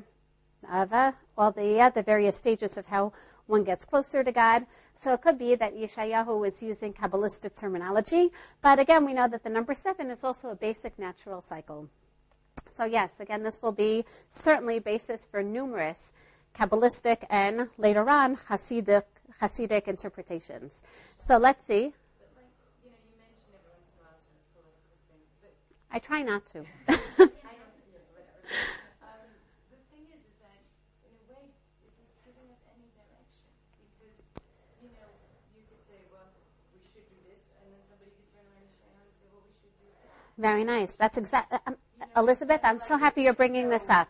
all the various stages of how one gets closer to God. So it could be that Yeshayahu was using Kabbalistic terminology, but again, we know that the number 7 is also a basic natural cycle. So yes, again, this will be certainly basis for numerous Kabbalistic and later on Hasidic interpretations. So let's see. But you mention every once in a while sort of political things. But I try not to. I don't, whatever. The thing is that, in a way, this is giving us any direction. Because, you could say, well, we should do this, and then somebody could turn around and say, well, we should do that. Very nice. That's exactly... Elizabeth, I'm so happy you're bringing this up.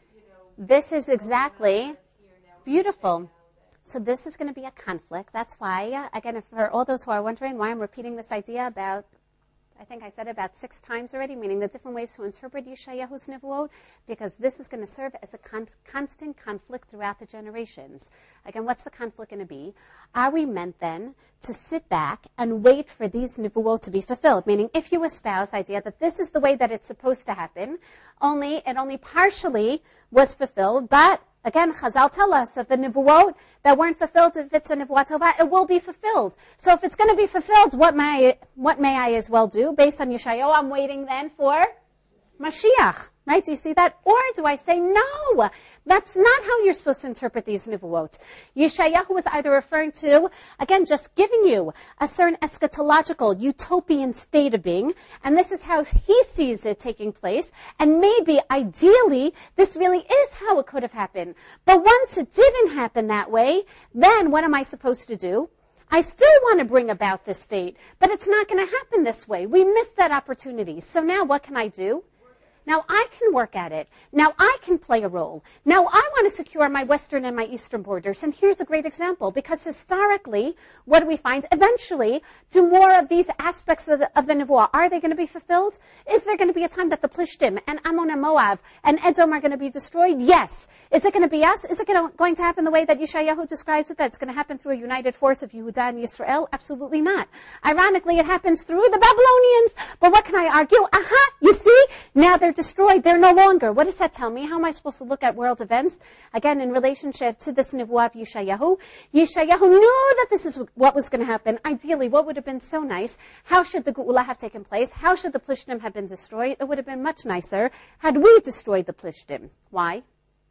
This is exactly beautiful. So this is going to be a conflict. That's why, again, for all those who are wondering why I'm repeating this idea about, I think I said it about 6 times already, meaning the different ways to interpret Yeshayahu's Nevuot, because this is going to serve as a constant conflict throughout the generations. Again, what's the conflict going to be? Are we meant then to sit back and wait for these Nevuot to be fulfilled? Meaning, if you espouse the idea that this is the way that it's supposed to happen, it only partially was fulfilled, but again, Chazal tell us that the Nevuot that weren't fulfilled, if it's a Nevuah Tovah, it will be fulfilled. So if it's going to be fulfilled, what may I as well do? Based on Yeshayahu, I'm waiting then for Mashiach. Right? Do you see that? Or do I say, no, that's not how you're supposed to interpret these Nevuot. Yeshayahu was either referring to, again, just giving you a certain eschatological, utopian state of being, and this is how he sees it taking place, and maybe, ideally, this really is how it could have happened. But once it didn't happen that way, then what am I supposed to do? I still want to bring about this state, but it's not going to happen this way. We missed that opportunity. So now what can I do? Now I can work at it. Now I can play a role. Now I want to secure my western and my eastern borders. And here's a great example, because historically, what do we find? Eventually, do more of these aspects of the Nevuah, are they going to be fulfilled? Is there going to be a time that the Plishtim and Ammon and Moab and Edom are going to be destroyed? Yes. Is it going to be us? Is it going to happen the way that Yeshayahu describes it, that it's going to happen through a united force of Yehudah and Yisrael? Absolutely not. Ironically, it happens through the Babylonians. But what can I argue? You see? Now they're destroyed. They're no longer. What does that tell me? How am I supposed to look at world events? Again, in relationship to this Nevuah of Yeshayahu. Yeshayahu knew that this is what was going to happen. Ideally, what would have been so nice? How should the Geula have taken place? How should the Plishtim have been destroyed? It would have been much nicer had we destroyed the Plishtim. Why?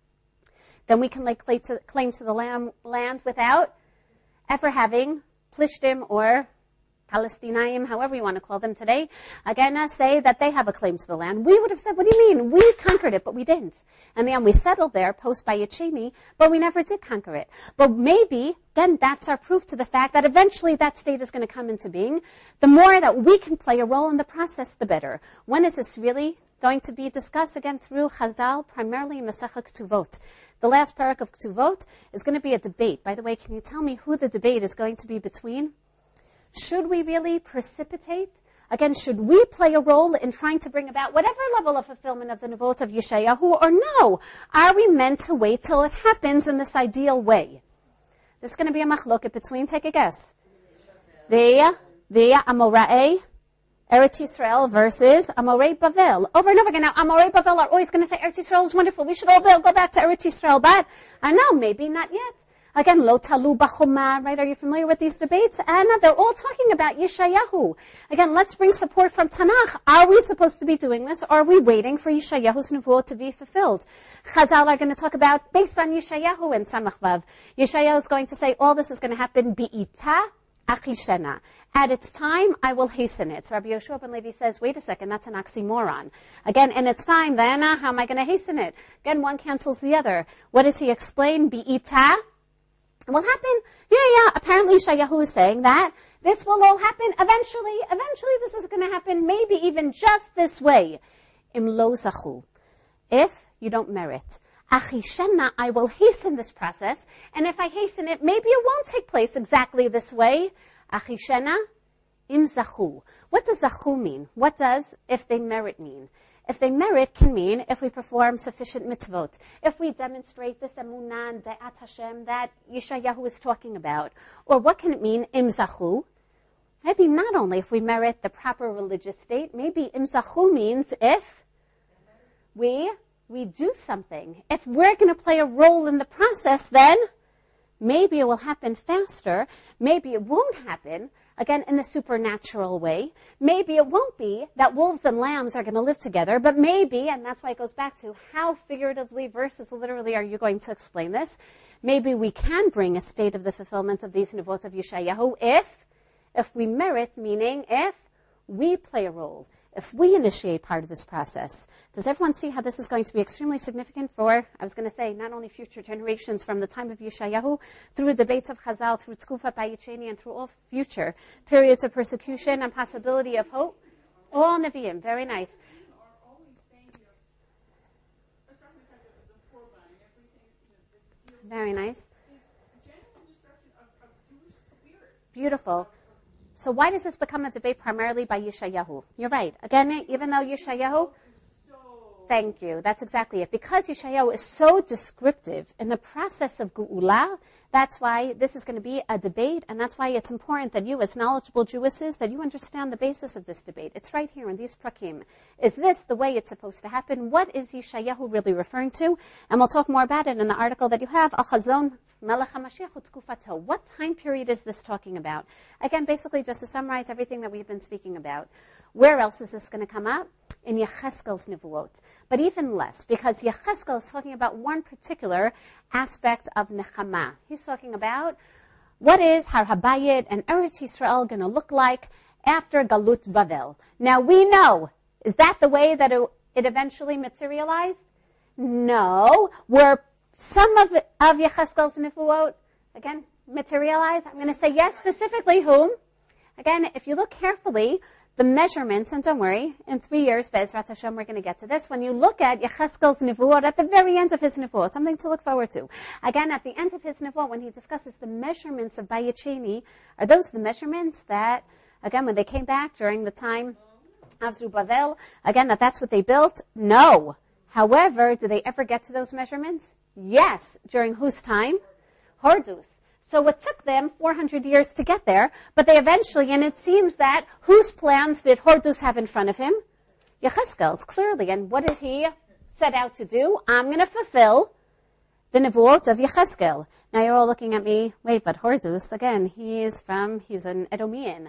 Then we can lay claim to the land without ever having Plishtim or Palestinians, however you want to call them today, again, say that they have a claim to the land. We would have said, what do you mean? We conquered it, but we didn't. And then we settled there, post by Yecheni, but we never did conquer it. But maybe, then that's our proof to the fact that eventually that state is going to come into being. The more that we can play a role in the process, the better. When is this really going to be discussed? Again, through Chazal, primarily in Masechah Ketuvot. The last parak of Ketuvot is going to be a debate. By the way, can you tell me who the debate is going to be between? Should we really precipitate? Again, should we play a role in trying to bring about whatever level of fulfillment of the Nevuot of Yeshayahu, or no? Are we meant to wait till it happens in this ideal way? There's going to be a machloket between, take a guess, the Amora'e Eretz Yisrael versus Amorei Bavel. Over and over again. Now, Amorei Bavel are always going to say Eretz Yisrael is wonderful. We should all go back to Eretz Yisrael. But I know, maybe not yet. Again, Lo Talu B'Choma, right? Are you familiar with these debates? And they're all talking about Yeshayahu. Again, let's bring support from Tanakh. Are we supposed to be doing this? Or are we waiting for Yeshayahu's nevuah to be fulfilled? Chazal are going to talk about, based on Yeshayahu and Samach Vav. Yeshayahu is going to say, all this is going to happen bi'ita achishena. At its time, I will hasten it. So Rabbi Yoshua ben Levi says, wait a second, that's an oxymoron. Again, in its time, then, how am I going to hasten it? Again, one cancels the other. What does he explain? Bi'ita. What happened? Yeah, apparently Yeshayahu is saying that this will all happen eventually. Eventually this is going to happen, maybe even just this way. Im lo zachu. If you don't merit. Achishena, I will hasten this process. And if I hasten it, maybe it won't take place exactly this way. Achishena, im zachu. What does zachu mean? What does if they merit mean? If they merit can mean if we perform sufficient mitzvot, if we demonstrate this emunah and de'at Hashem that Yeshayahu is talking about. Or what can it mean, im zachu? Maybe not only if we merit the proper religious state, maybe im zachu means if we do something. If we're going to play a role in the process, then maybe it will happen faster. Maybe it won't happen, again, in the supernatural way. Maybe it won't be that wolves and lambs are going to live together, but maybe, and that's why it goes back to how figuratively versus literally are you going to explain this? Maybe we can bring a state of the fulfillment of these nevot of Yeshayahu if we merit, meaning if we play a role, if we initiate part of this process. Does everyone see how this is going to be extremely significant for, I was going to say, not only future generations from the time of Yeshayahu, through the debates of Chazal, through Tkufat Bayicheni, and through all future periods of persecution and possibility of hope? All Nevi'im, very nice. Very nice. Beautiful. So why does this become a debate primarily by Yeshayahu? You're right. Again, even though Yeshayahu, thank you. That's exactly it. Because Yeshayahu is so descriptive in the process of Geula, that's why this is going to be a debate, and that's why it's important that you, as knowledgeable Jewesses, that you understand the basis of this debate. It's right here in these prakim. Is this the way it's supposed to happen? What is Yeshayahu really referring to? And we'll talk more about it in the article that you have, Al Chazon Melech HaMashiach U'Tkufato. What time period is this talking about? Again, basically just to summarize everything that we've been speaking about. Where else is this going to come up? In Yecheskel's Nevuot. But even less, because Yecheskel is talking about one particular aspect of Nechama. He's talking about what is Har HaBayit and Eretz Yisrael going to look like after Galut Bavel. Now we know, is that the way that it eventually materialized? No. Were some of Yecheskel's Nevuot, again, materialized? I'm going to say yes, specifically whom? Again, if you look carefully, the measurements, and don't worry, in 3 years, Be'ezrat Hashem, we're going to get to this. When you look at Yecheskel's Nevuot, at the very end of his Nevuot, something to look forward to. Again, at the end of his Nevuot, when he discusses the measurements of Bayicheni, are those the measurements that, again, when they came back during the time of Zerubbabel, again, that's what they built? No. However, did they ever get to those measurements? Yes. During whose time? Hordus. So it took them 400 years to get there, but they eventually, and it seems that, whose plans did Hordus have in front of him? Yecheskel's, clearly. And what did he set out to do? I'm going to fulfill the Nevuot of Yecheskel. Now you're all looking at me, wait, but Hordus, again, he's an Edomian.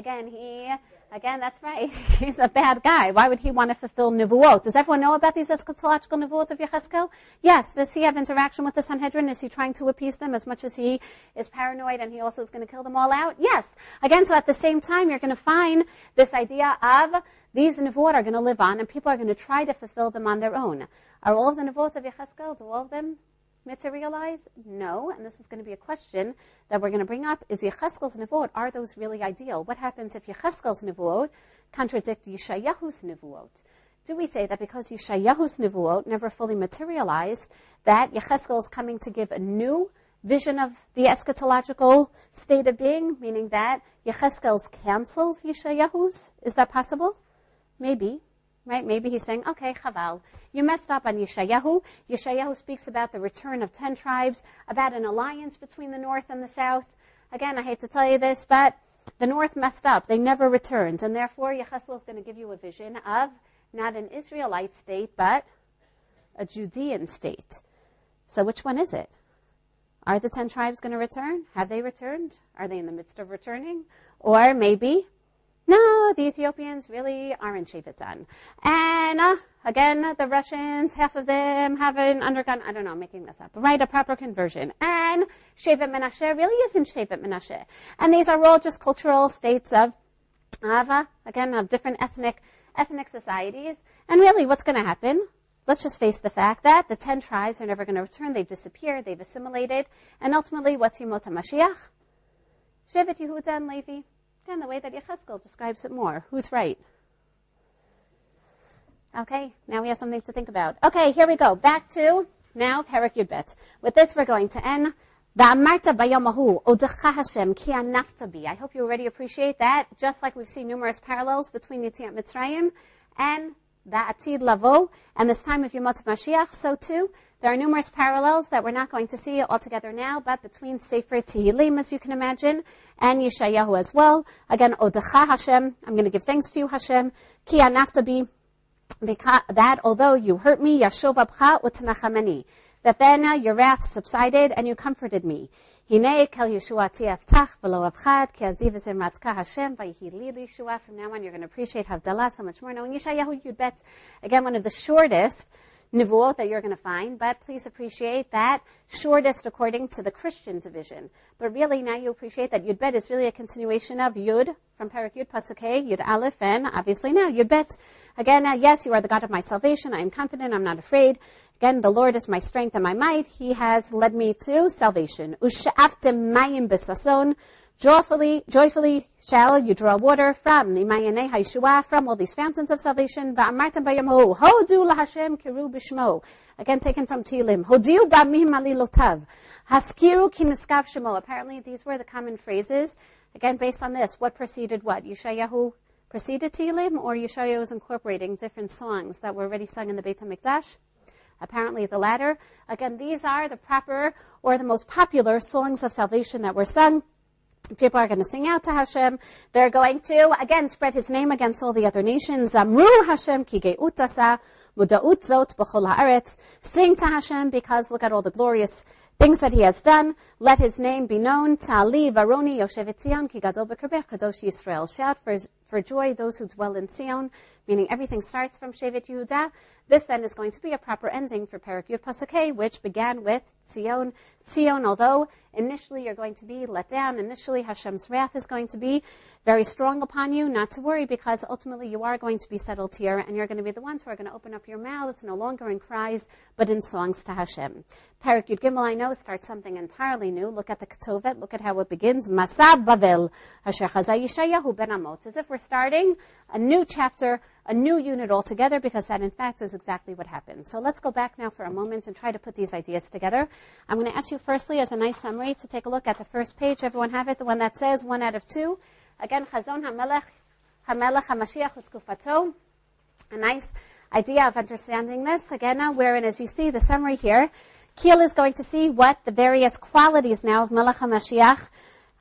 Again, that's right. He's a bad guy. Why would he want to fulfill Nevuot? Does everyone know about these eschatological Nevuot of Yecheskel? Yes. Does he have interaction with the Sanhedrin? Is he trying to appease them as much as he is paranoid and he also is going to kill them all out? Yes. Again, so at the same time, you're going to find this idea of these Nevuot are going to live on and people are going to try to fulfill them on their own. Are all of the Nevuot of Yecheskel, do all of them materialize? No. And this is going to be a question that we're going to bring up. Is Yecheskel's Nevuot, are those really ideal? What happens if Yecheskel's Nevuot contradict Yeshayahu's Nevuot? Do we say that because Yeshayahu's Nevuot never fully materialized, that Yecheskel is coming to give a new vision of the eschatological state of being, meaning that Yecheskel's cancels Yeshayahu's? Is that possible? Maybe. Right? Maybe he's saying, okay, Chaval, you messed up on Yeshayahu. Yeshayahu speaks about the return of 10 tribes, about an alliance between the north and the south. Again, I hate to tell you this, but The north messed up. They never returned. And therefore, Yecheskel is going to give you a vision of not an Israelite state, but a Judean state. So which one is it? Are the 10 tribes going to return? Have they returned? Are they in the midst of returning? Or maybe, no, the Ethiopians really aren't Shevet Dan. And again, the Russians, half of them haven't undergone, I don't know, I'm making this up, right, a proper conversion. And Shevet Menashe really isn't Shevet Menashe. And these are all just cultural states of different ethnic societies. And really, what's going to happen? Let's just face the fact that the 10 tribes are never going to return. They've disappeared. They've assimilated. And ultimately, what's Yemot HaMashiach? Shevet Yehuda and Levi. Again, the way that Yecheskel describes it more. Who's right? Okay, now we have something to think about. Okay, here we go. Back to now Perek Yud Bet. With this, we're going to end. Va'amarta bayom hahu odecha Hashem ki anafta bi. I hope you already appreciate that. Just like we've seen numerous parallels between Yetziat Mitzrayim and the Atid Lavo, and this time of Yemot HaMashiach, so too, there are numerous parallels that we're not going to see all together now, but between Sefer Tehillim, as you can imagine, and Yeshayahu as well. Again, Odecha Hashem, I'm going to give thanks to you, Hashem, Ki anafta bi, because that although you hurt me, Yashov abcha u'tenachameni, that then your wrath subsided and you comforted me. Hine kel Yeshuati aftach v'lo avchad ki aziv zimratka Hashem v'yihi li Yeshua. From now on, you're going to appreciate Havdalah so much more. Now, in Yeshayahu Yud Bet, again, one of the shortest nivuot that you're going to find, but please appreciate that shortest according to the Christian division. But really, now you appreciate that Yud Bet is really a continuation of Yud from Perek Yud Pasuk Hey, Yud Aleph, and obviously now Yud Bet. Again, yes, you are the God of my salvation. I am confident. I'm not afraid. Again, the Lord is my strength and my might. He has led me to salvation. Ush'aftem mayim b'sason. Joyfully shall you draw water from Imayanei HaYeshua, from all these fountains of salvation. Va'amartem bayom hahu hodu laHashem kiru b'shmo. Again, taken from Tehillim. Hodiu ba'mim alilotav. Haskiru ki niskav shemo. Apparently, these were the common phrases. Again, based on this, what preceded what? Yeshayahu preceded Tehillim, or Yeshayahu was incorporating different songs that were already sung in the Beit HaMikdash? Apparently the latter. Again, these are the proper or the most popular songs of salvation that were sung. People are going to sing out to Hashem. They're going to, again, spread His name against all the other nations. Zamru Hashem ki ge'ut asa, muda'ut zot b'chol ha'aretz. Sing to Hashem because look at all the glorious things that He has done. Let His name be known. Ta'ali varoni yoshevet Zion ki gadol b'kerbech kadosh Yisrael. Shout for joy those who dwell in Zion, meaning everything starts from Shevet Yehuda. This then is going to be a proper ending for Perek Yud Pasuk Hey, which began with Zion. Zion, although initially you're going to be let down, initially Hashem's wrath is going to be very strong upon you, not to worry, because ultimately you are going to be settled here, and you're going to be the ones who are going to open up your mouths, no longer in cries, but in songs to Hashem. Perek Yud Gimel, I know, starts something entirely new. Look at the Ketovet, look at how it begins. Masab Bavel, Asher Chazai Yeshayahu ben Amot, as if we're starting a new chapter, a new unit altogether, because that in fact is exactly what happened. So let's go back now for a moment and try to put these ideas together. I'm going to ask you firstly, as a nice summary, to take a look at the first page. Everyone have it? The one that says 1 out of 2. Again, Chazon HaMelech HaMashiach U'Tkufato. A nice idea of understanding this. Again, wherein, as you see, the summary here, Kiel is going to see what the various qualities now of Melech HaMashiach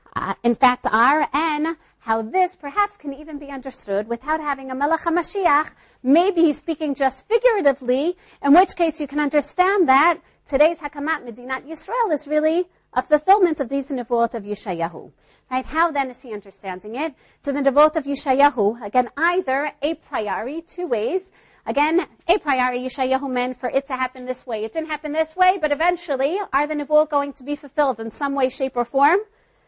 in fact are, and how this perhaps can even be understood without having a Melech HaMashiach. Maybe he's speaking just figuratively, in which case you can understand that today's Hakamat Medinat Yisrael is really a fulfillment of these nevuot of Yeshayahu. Right? How then is he understanding it? To the nevuot of Yeshayahu, again, either a priori, 2 ways. Again, a priori, Yeshayahu meant for it to happen this way. It didn't happen this way, but eventually, are the nevuot going to be fulfilled in some way, shape, or form?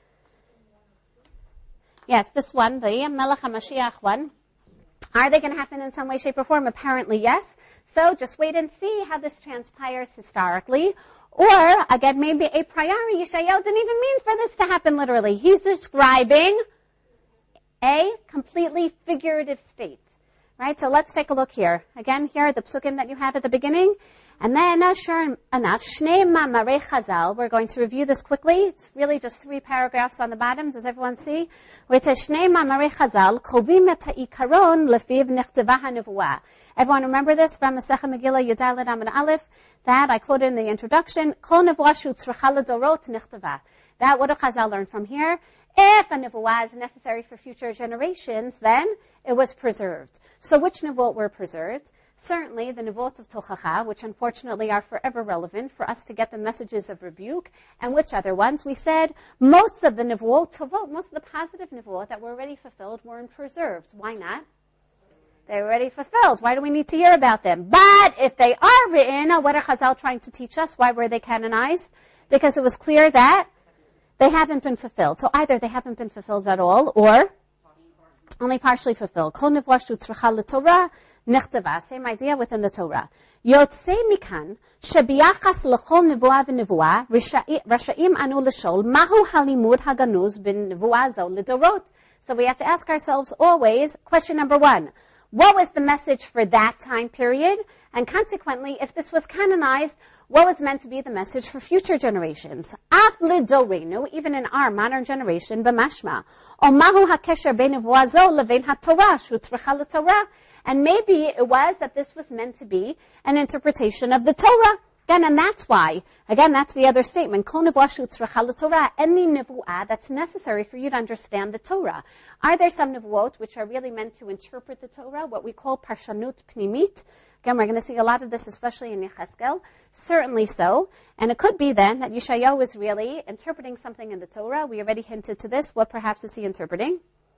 Yes, this one, the Melech HaMashiach one. Are they going to happen in some way, shape, or form? Apparently, yes. So just wait and see how this transpires historically. Or, again, maybe a priori, Yeshayahu didn't even mean for this to happen literally. He's describing a completely figurative state. Right? So let's take a look here. Again, here are the psukim that you have at the beginning. And then, sure enough, Shnei Ma'amarei Chazal. We're going to review this quickly. It's really just 3 paragraphs on the bottom. Does everyone see? Where it says, Shnei Ma'amarei Chazal, Kovim et ha'ikaron lefiv nechteva ha'nevuah. Everyone remember this from Masechet Megillah Yudaled Amud Aleph? That I quoted in the introduction, Kol nevuah shu tzricha ledorot nechteva. That what do Chazal learn from here? If a nevuah is necessary for future generations, then it was preserved. So which nevuot were preserved? Certainly the nevuot of Tochacha, which unfortunately are forever relevant for us to get the messages of rebuke. And which other ones? We said most of the nevuot, most of the positive nevuot that were already fulfilled weren't preserved. Why not? They were already fulfilled. Why do we need to hear about them? But if they are written, what are Chazal trying to teach us? Why were they canonized? Because it was clear that they haven't been fulfilled. So either they haven't been fulfilled at all, or only partially fulfilled. Kol nevuah shehutzracha l'Torah nechtava. Same idea within the Torah. Yotzei mikan shebiyachas l'chol nevuah v'nevuah rasha'im anu l'shol mahu halimud haganuz bin nevuah zo l'dorot. So we have to ask ourselves always, question number 1, what was the message for that time period? And consequently, if this was canonized, what was meant to be the message for future generations? Af lidorenu, even in our modern generation, b'mashma. O mahu hakesher bein nevuah zo levein haTorah shehutzracha l'Torah. And maybe it was that this was meant to be an interpretation of the Torah. Again, and that's why, again, that's the other statement. Kol nevuah shehutzracha l'Torah, any nevuah that's necessary for you to understand the Torah. Are there some nevuot which are really meant to interpret the Torah, what we call parshanut pnimit? Again, we're going to see a lot of this, especially in Yechezkel. Certainly so. And it could be then that Yeshayahu was really interpreting something in the Torah. We already hinted to this. What perhaps is he interpreting?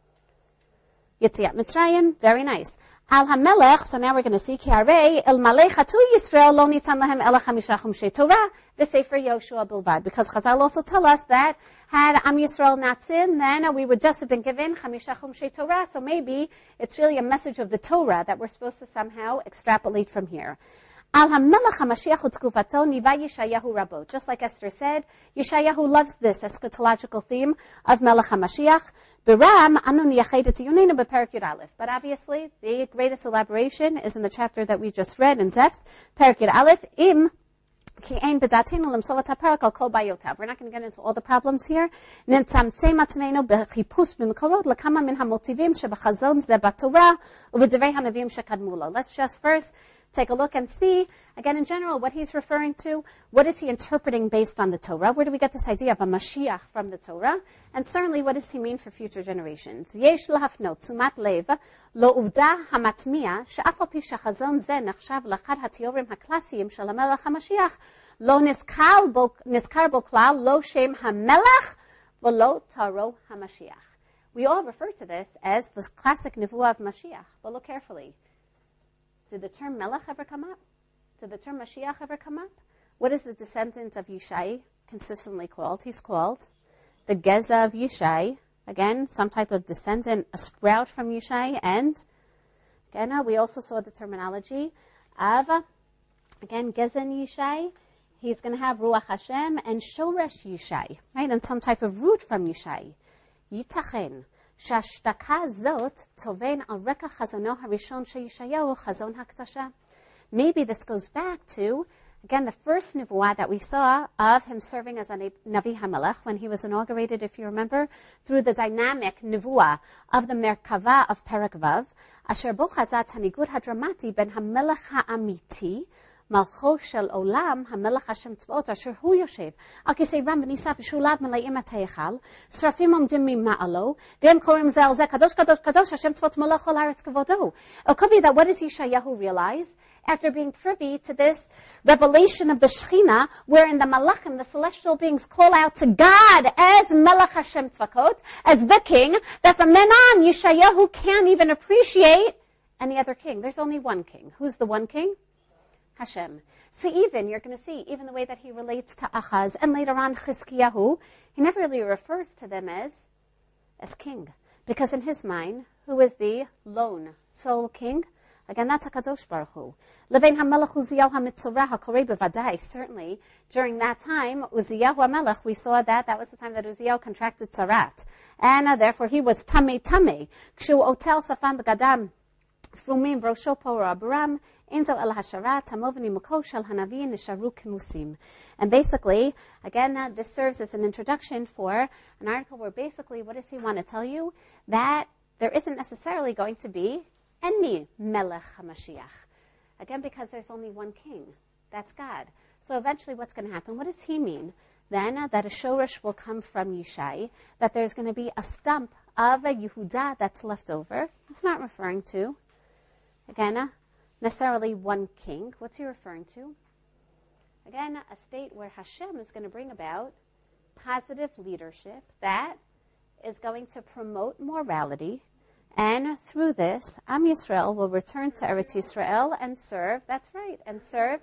Yetziat Mitzrayim. Very nice. Al HaMelech, so now we're going to see, Ki harei el malei chatu Yisrael lo nitan lahem ela chamisha chumshei Torah v'sefer Yoshua bilvad. Because Chazal also tell us that had Am Yisrael not sinned, then we would just have been given chamisha chumshei Torah. So maybe it's really a message of the Torah that we're supposed to somehow extrapolate from here. Al HaMelech HaMashiach u'tkufato niva Yeshayahu rabot. Just like Esther said, Yeshayahu loves this eschatological theme of Melech HaMashiach. Biram anu niyachedet yunenu bePerak Yud Aleph. But obviously, the greatest elaboration is in the chapter that we just read in depth, Perak Yud Aleph, im ki ein bedatenu lemsovat haPerak al kol bayotav. We're not going to get into all the problems here. Nitzamtzem atzmeinu bechipus b'mekorot lekama min hamotivim shebachazon ze baTorah u'v'divrei hanavim shekadmu lo. Let's just first take a look and see, again, in general, what he's referring to. What is he interpreting based on the Torah? Where do we get this idea of a Mashiach from the Torah? And certainly, what does he mean for future generations? Yesh lahafnot tzumat lev lo uvda hamatmiya she'af al pi shechazon ze nechshav lachad hatiorim haklasiyim shel hamelech hamashiach lo nizkar bo klal lo shem hamelech v'lo taro hamashiach. We all refer to this as the classic nevuah of Mashiach, but look carefully. Did the term Melech ever come up? Did the term Mashiach ever come up? What is the descendant of Yishai consistently called? He's called the Geza of Yishai. Again, some type of descendant, a sprout from Yishai. And again, we also saw the terminology of, again, Geza and Yishai. He's going to have Ruach Hashem and Shoresh Yishai, right? And some type of root from Yishai. Yitachen. שהשתקה זאת תובן על רקע חזונו הראשון של ישעיהו, חזון הקדשה. Maybe this goes back to, again, the first nevuah that we saw of him serving as a Navi HaMelech when he was inaugurated, if you remember, through the dynamic nevuah of the Merkava of Perek Vav, asher bo chazat hanigur hadramati ben HaMelech ha'amiti, Malcho shel olam hamelech Hashem tzvaot asher hu yoshev al kisei ram v'nisaf v'shulav meleim atayechal srafim omdim mima'alo v'em korim zel ze kadosh kadosh kadosh Hashem tzvaot melech ol haaretz kavodo. It could be that what does Yeshayahu realize after being privy to this revelation of the Shechina, wherein the malachim, the celestial beings, call out to God as Melech Hashem tzvakot, as the king, that from then on Yeshayahu can't even appreciate any other king. There's only one king. Who's the one king? Hashem. See, even, you're going to see, even the way that he relates to Achaz, and later on Chizkiyahu, he never really refers to them as king. Because in his mind, who is the lone sole king? Again, that's HaKadosh Baruch Hu. Levein HaMelech Uziyahu HaMitzorah HaKorei B'vadai. Certainly, during that time, Uziyahu HaMelech, we saw that was the time that Uziyahu contracted Tzarat. And therefore, he was Tamei. Kshu Otel Safan B'gadam Frumim Vrosho Pora Abraham. And basically, again, this serves as an introduction for an article where basically, what does he want to tell you? That there isn't necessarily going to be any Melech HaMashiach. Again, because there's only one king. That's God. So eventually what's going to happen? What does he mean? then that a shoresh will come from Yishai, that there's going to be a stump of a Yehuda that's left over. It's not referring to, again, necessarily one king. What's he referring to? Again, a state where Hashem is going to bring about positive leadership that is going to promote morality, and through this, Am Yisrael will return to Eretz Yisrael and serve, that's right, and serve.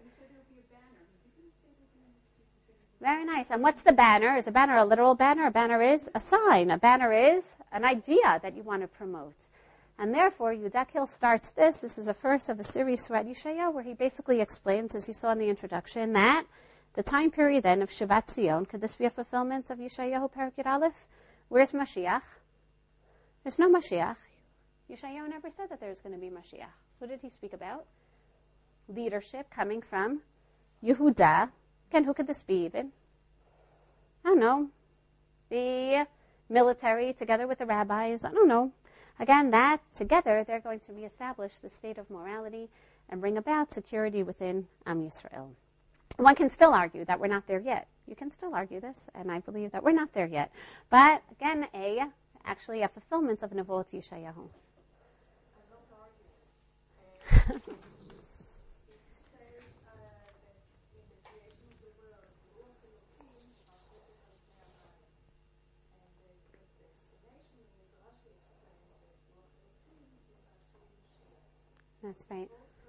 Very nice. And what's the banner? Is a banner a literal banner? A banner is a sign. A banner is an idea that you want to promote. And therefore, Yudakil starts this. This is a first of a series throughout Yeshayahu where he basically explains, as you saw in the introduction, that the time period then of Shivat Zion, could this be a fulfillment of Yeshayahu Parakid Aleph? Where's Mashiach? There's no Mashiach. Yeshayahu never said that there's going to be Mashiach. Who did he speak about? Leadership coming from Yehuda. Again, who could this be even? I don't know. The military together with the rabbis. I don't know. Again, that together, they're going to reestablish the state of morality and bring about security within Am Yisrael. One can still argue that we're not there yet. You can still argue this, and I believe that we're not there yet. But again, actually a fulfillment of Nevuot Yeshayahu. That's right.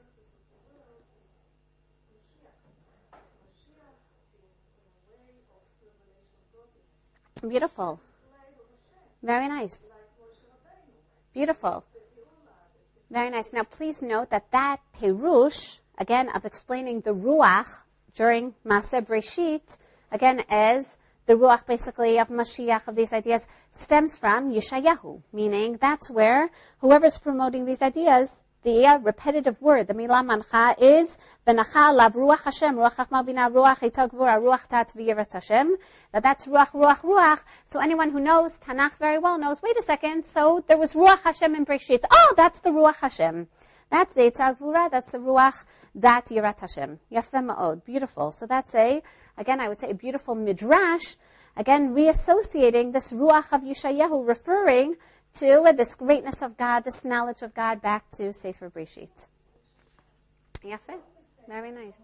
Beautiful. Very nice. Beautiful. Very nice. Now, please note that Perush, again, of explaining the Ruach during Maaseh Breshit, again, as the Ruach basically of Mashiach, of these ideas, stems from Yeshayahu, meaning that's where whoever's promoting these ideas, the repetitive word, the milah mancha, is v'nacha lav ruach Hashem, ruach chachma bina, ruach eita gvura, ruach tat v'yirat Hashem. That's ruach, ruach, ruach. So anyone who knows Tanakh very well knows, wait a second, so there was ruach Hashem in Breshit. Oh, that's the ruach Hashem. That's the eita gvura, that's the ruach dat yirat Hashem. Yafeh ma'od. Beautiful. So that's again, I would say a beautiful midrash, again, reassociating this ruach of Yeshayahu, referring to this greatness of God, this knowledge of God, back to Sefer Breshit. Yafeh. Very nice.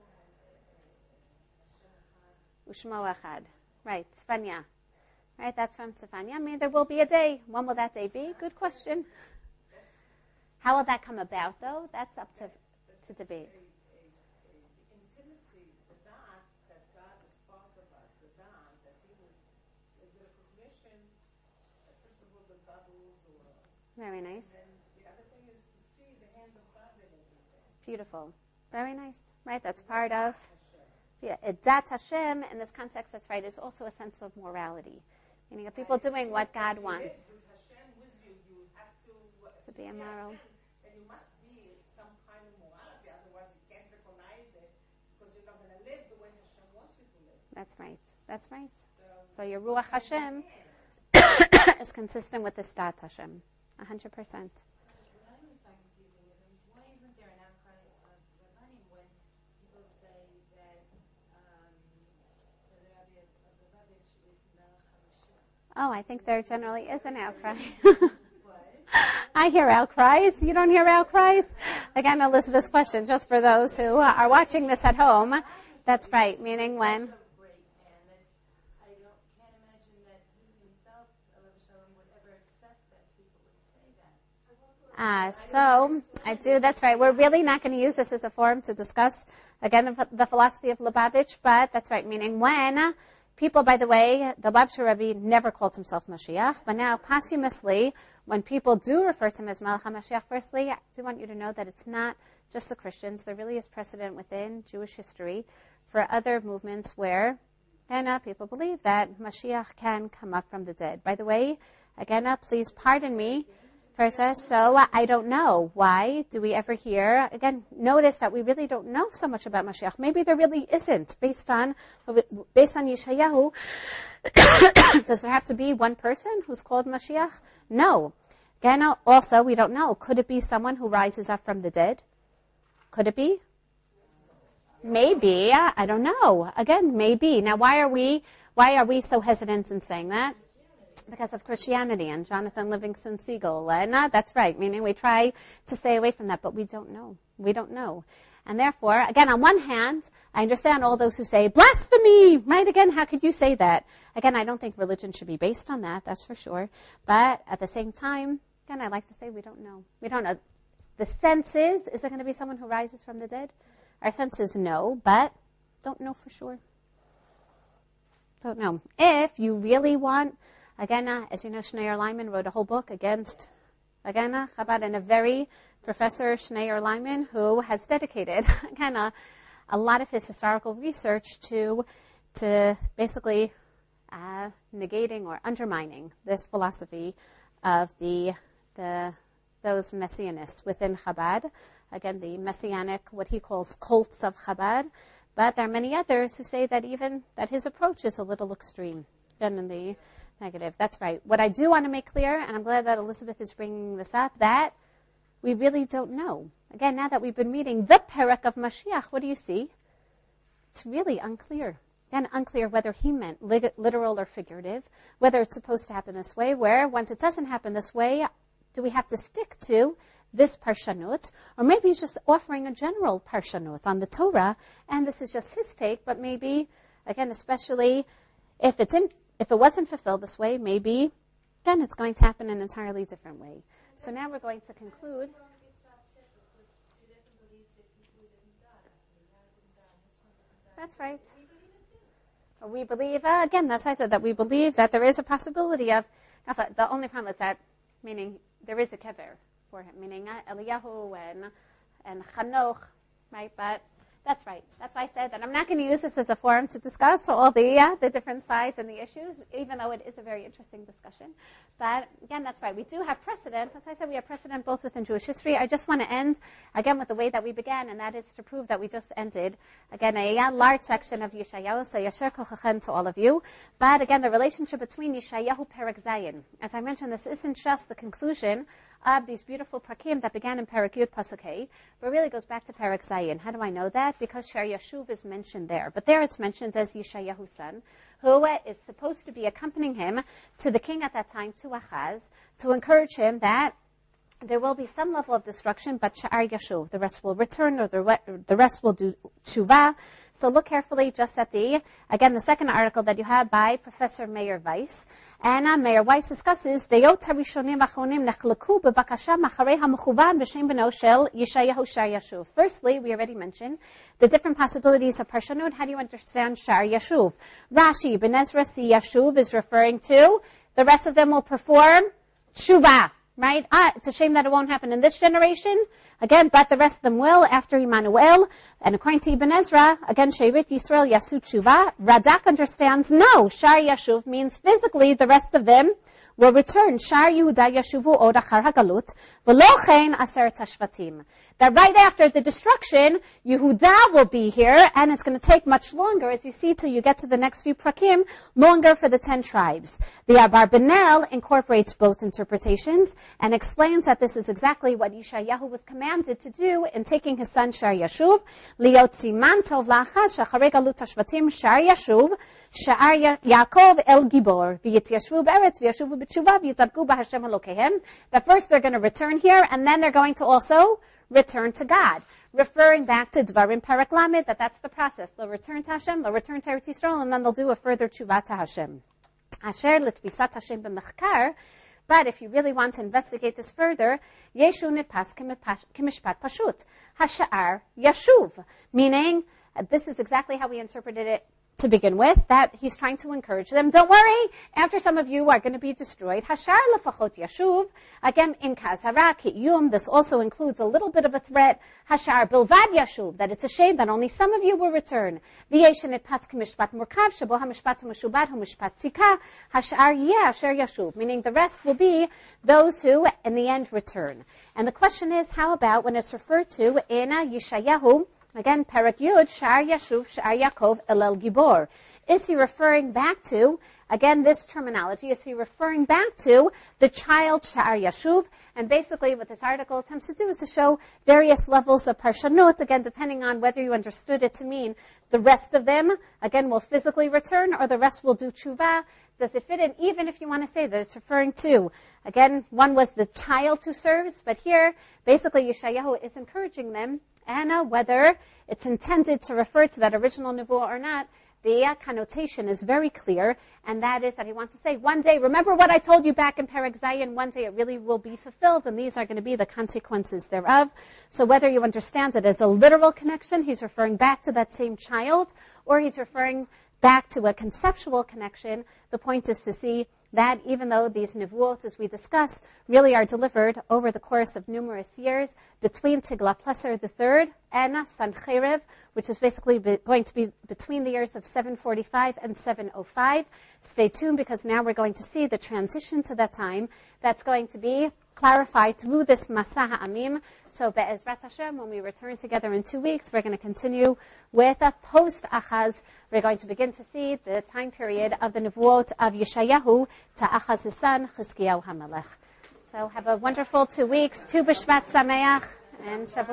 Ushmo Echad. Right, Tzfanya. Right, that's from Tzfanya. I mean, there will be a day. When will that day be? Good question. How will that come about, though? That's up to debate. Very nice. The other thing is to see the hand of God in everything. Beautiful. Very nice. Right, that's part of Dat Hashem in this context, that's right, is also a sense of morality. Meaning of people doing what God wants. With Hashem with you, you have to be immoral. And you must be some kind of morality, otherwise you can't recognize it because you're not going to live the way Hashem wants you to live. That's right. That's right. So your Ruach Hashem is consistent with this Dat Hashem. 100%. What I always find confusing is why isn't there an outcry of Rabbanim when people say that the Rabbi of Lubavitch is Melech HaMashiach? Oh, I think there generally is an outcry. I hear outcries. You don't hear outcries? Again, Elizabeth's question, just for those who are watching this at home. That's right, meaning when... So I do, that's right. We're really not going to use this as a forum to discuss, again, the philosophy of Lubavitch, but that's right, meaning when people, by the way, the Lubavitcher Rebbe never called himself Mashiach, but now posthumously, when people do refer to him as Melech HaMashiach, firstly, I do want you to know that it's not just the Christians. There really is precedent within Jewish history for other movements where, people believe that Mashiach can come up from the dead. By the way, again, please pardon me, so I don't know. Why do we ever hear? Again, notice that we really don't know so much about Mashiach. Maybe there really isn't. Based on Yeshayahu, does there have to be one person who's called Mashiach? No. Again, also, we don't know. Could it be someone who rises up from the dead? Could it be? Maybe. I don't know. Again, maybe. Now, why are we so hesitant in saying that? Because of Christianity and Jonathan Livingston Seagull. And that's right. Meaning we try to stay away from that, but we don't know. We don't know. And therefore, again, on one hand, I understand all those who say, blasphemy, right? Again, how could you say that? Again, I don't think religion should be based on that, that's for sure. But at the same time, again, I like to say we don't know. We don't know. The sense is there going to be someone who rises from the dead? Our sense is no, but don't know for sure. Don't know. If you really want, again, as you know, Schneur Lyman wrote a whole book against, again, Chabad, and a very Professor Schneur Lyman who has dedicated, again, a lot of his historical research to basically negating or undermining this philosophy of those messianists within Chabad. Again, the messianic, what he calls cults of Chabad. But there are many others who say that even that his approach is a little extreme, again, in the negative. That's right. What I do want to make clear, and I'm glad that Elizabeth is bringing this up, that we really don't know. Again, now that we've been reading the Perek of Mashiach, what do you see? It's really unclear. Again, unclear whether he meant literal or figurative, whether it's supposed to happen this way, where once it doesn't happen this way, do we have to stick to this parshanut, or maybe he's just offering a general parshanut on the Torah, and this is just his take, but maybe, again, especially if it wasn't fulfilled this way, maybe, then it's going to happen in an entirely different way. So now we're going to conclude. That's right. We believe, again, that's why I said that we believe that there is a possibility of, the only problem is that, meaning there is a kever for him, meaning Eliyahu and Chanoch, right? But that's right. That's why I said that I'm not going to use this as a forum to discuss all the different sides and the issues, even though it is a very interesting discussion. But again, that's right. We do have precedent. That's why I said we have precedent both within Jewish history. I just want to end, again, with the way that we began, and that is to prove that we just ended, again, a large section of Yeshayahu, so Yasher Kochachen to all of you. But again, the relationship between Yeshayahu Perek Zayin. As I mentioned, this isn't just the conclusion of these beautiful prakim that began in Perek Yud Pasuk Hey, but really goes back to Perek Zayin. How do I know that? Because Shar Yashuv is mentioned there. But there it's mentioned as Yeshayahu's son, who is supposed to be accompanying him to the king at that time, to Achaz, to encourage him that there will be some level of destruction, but Sha'ar Yashuv, the rest will return, or the rest will do tshuva. So look carefully just at the second article that you have by Professor Meir Weiss. And Meir Weiss discusses, Deyot HaRishonim Achronim Nechleku B'Bakasha Macharei HaMechuvan B'Shem Beno Shel Yeshayahu Shar Yashuv. Firstly, we already mentioned the different possibilities of Parshanut. How do you understand Shar Yashuv? Rashi, Ben Ezra, see Yashuv is referring to the rest of them will perform tshuva. Right? It's a shame that it won't happen in this generation. Again, but the rest of them will after Emmanuel. And according to Ibn Ezra, again, Shevet Yisrael Yasu Tshuva. Radak understands, no, Shar Yashuv means physically the rest of them will return. Shar Yehuda Yashuvu Od Achar HaGalut. V'lo chen Aseret HaShvatim. That right after the destruction, Yehuda will be here, and it's going to take much longer, as you see, till you get to the next few prakim, longer for the 10 tribes. The Abarbanel incorporates both interpretations and explains that this is exactly what Yeshayahu was commanded to do in taking his son Shar Yashuv. Liot siman tov la'achad shacharei galut hashvatim Shar Yashuv, Sha'ar Yaakov el Gibor, v'yityashvu be'eretz v'yashuvu b'tshuva v'yitzadku b'Hashem Elokehem. That first they're going to return here, and then they're going to also return to God, referring back to Dvarim Perek Lamed, that's the process. They'll return to Hashem, they'll return to Eretz Yisrael, and then they'll do a further tshuva to Hashem. Asher l'tvisat Hashem b'mechkar. But if you really want to investigate this further, Yeshu nitpas k'mishpat pashut. Hasha'ar yashuv. Meaning, this is exactly how we interpreted it to begin with, that he's trying to encourage them. Don't worry, after some of you are going to be destroyed, Hashar lefachot yashuv. Again, in kazara ki'yum, this also includes a little bit of a threat. Hashar bilvad yashuv, that it's a shame that only some of you will return. V'yeshen et pas k'mishpat murkav, shebo ha'mishpat ha'meshubad ha'mishpat tzika. Hashar yeh asher yashuv, meaning the rest will be those who, in the end, return. And the question is, how about when it's referred to in Yeshayahu Again, Perek Yud, Shar Yashuv, Shar Yaakov, Elel Gibor. Is he referring back to, again, this terminology, is he referring back to the child Shar Yashuv? And basically what this article attempts to do is to show various levels of parshanut, again, depending on whether you understood it to mean the rest of them, again, will physically return, or the rest will do tshuva. Does it fit in, even if you want to say that it's referring to, again, one was the child who serves, but here, basically, Yeshayahu is encouraging them, and whether it's intended to refer to that original nevuah or not, the connotation is very clear, and that is that he wants to say, one day, remember what I told you back in Perek Zayin, one day it really will be fulfilled, and these are going to be the consequences thereof. So whether you understand it as a literal connection, he's referring back to that same child, or he's referring back to a conceptual connection, the point is to see that even though these nevuot, as we discussed, really are delivered over the course of numerous years between Tiglath-Pileser III and Sancheriv, which is basically going to be between the years of 745 and 705. Stay tuned, because now we're going to see the transition to that time that's going to be clarified through this Masah Ha'amim. So Be'ezrat Hashem, when we return together in 2 weeks, we're going to continue with a post-Achaz. We're going to begin to see the time period of the Nevuot of Yeshayahu to Achaz's son, Chizkiyahu HaMelech. So have a wonderful 2 weeks. Tu B'Shvat Sameach, and Shavuot.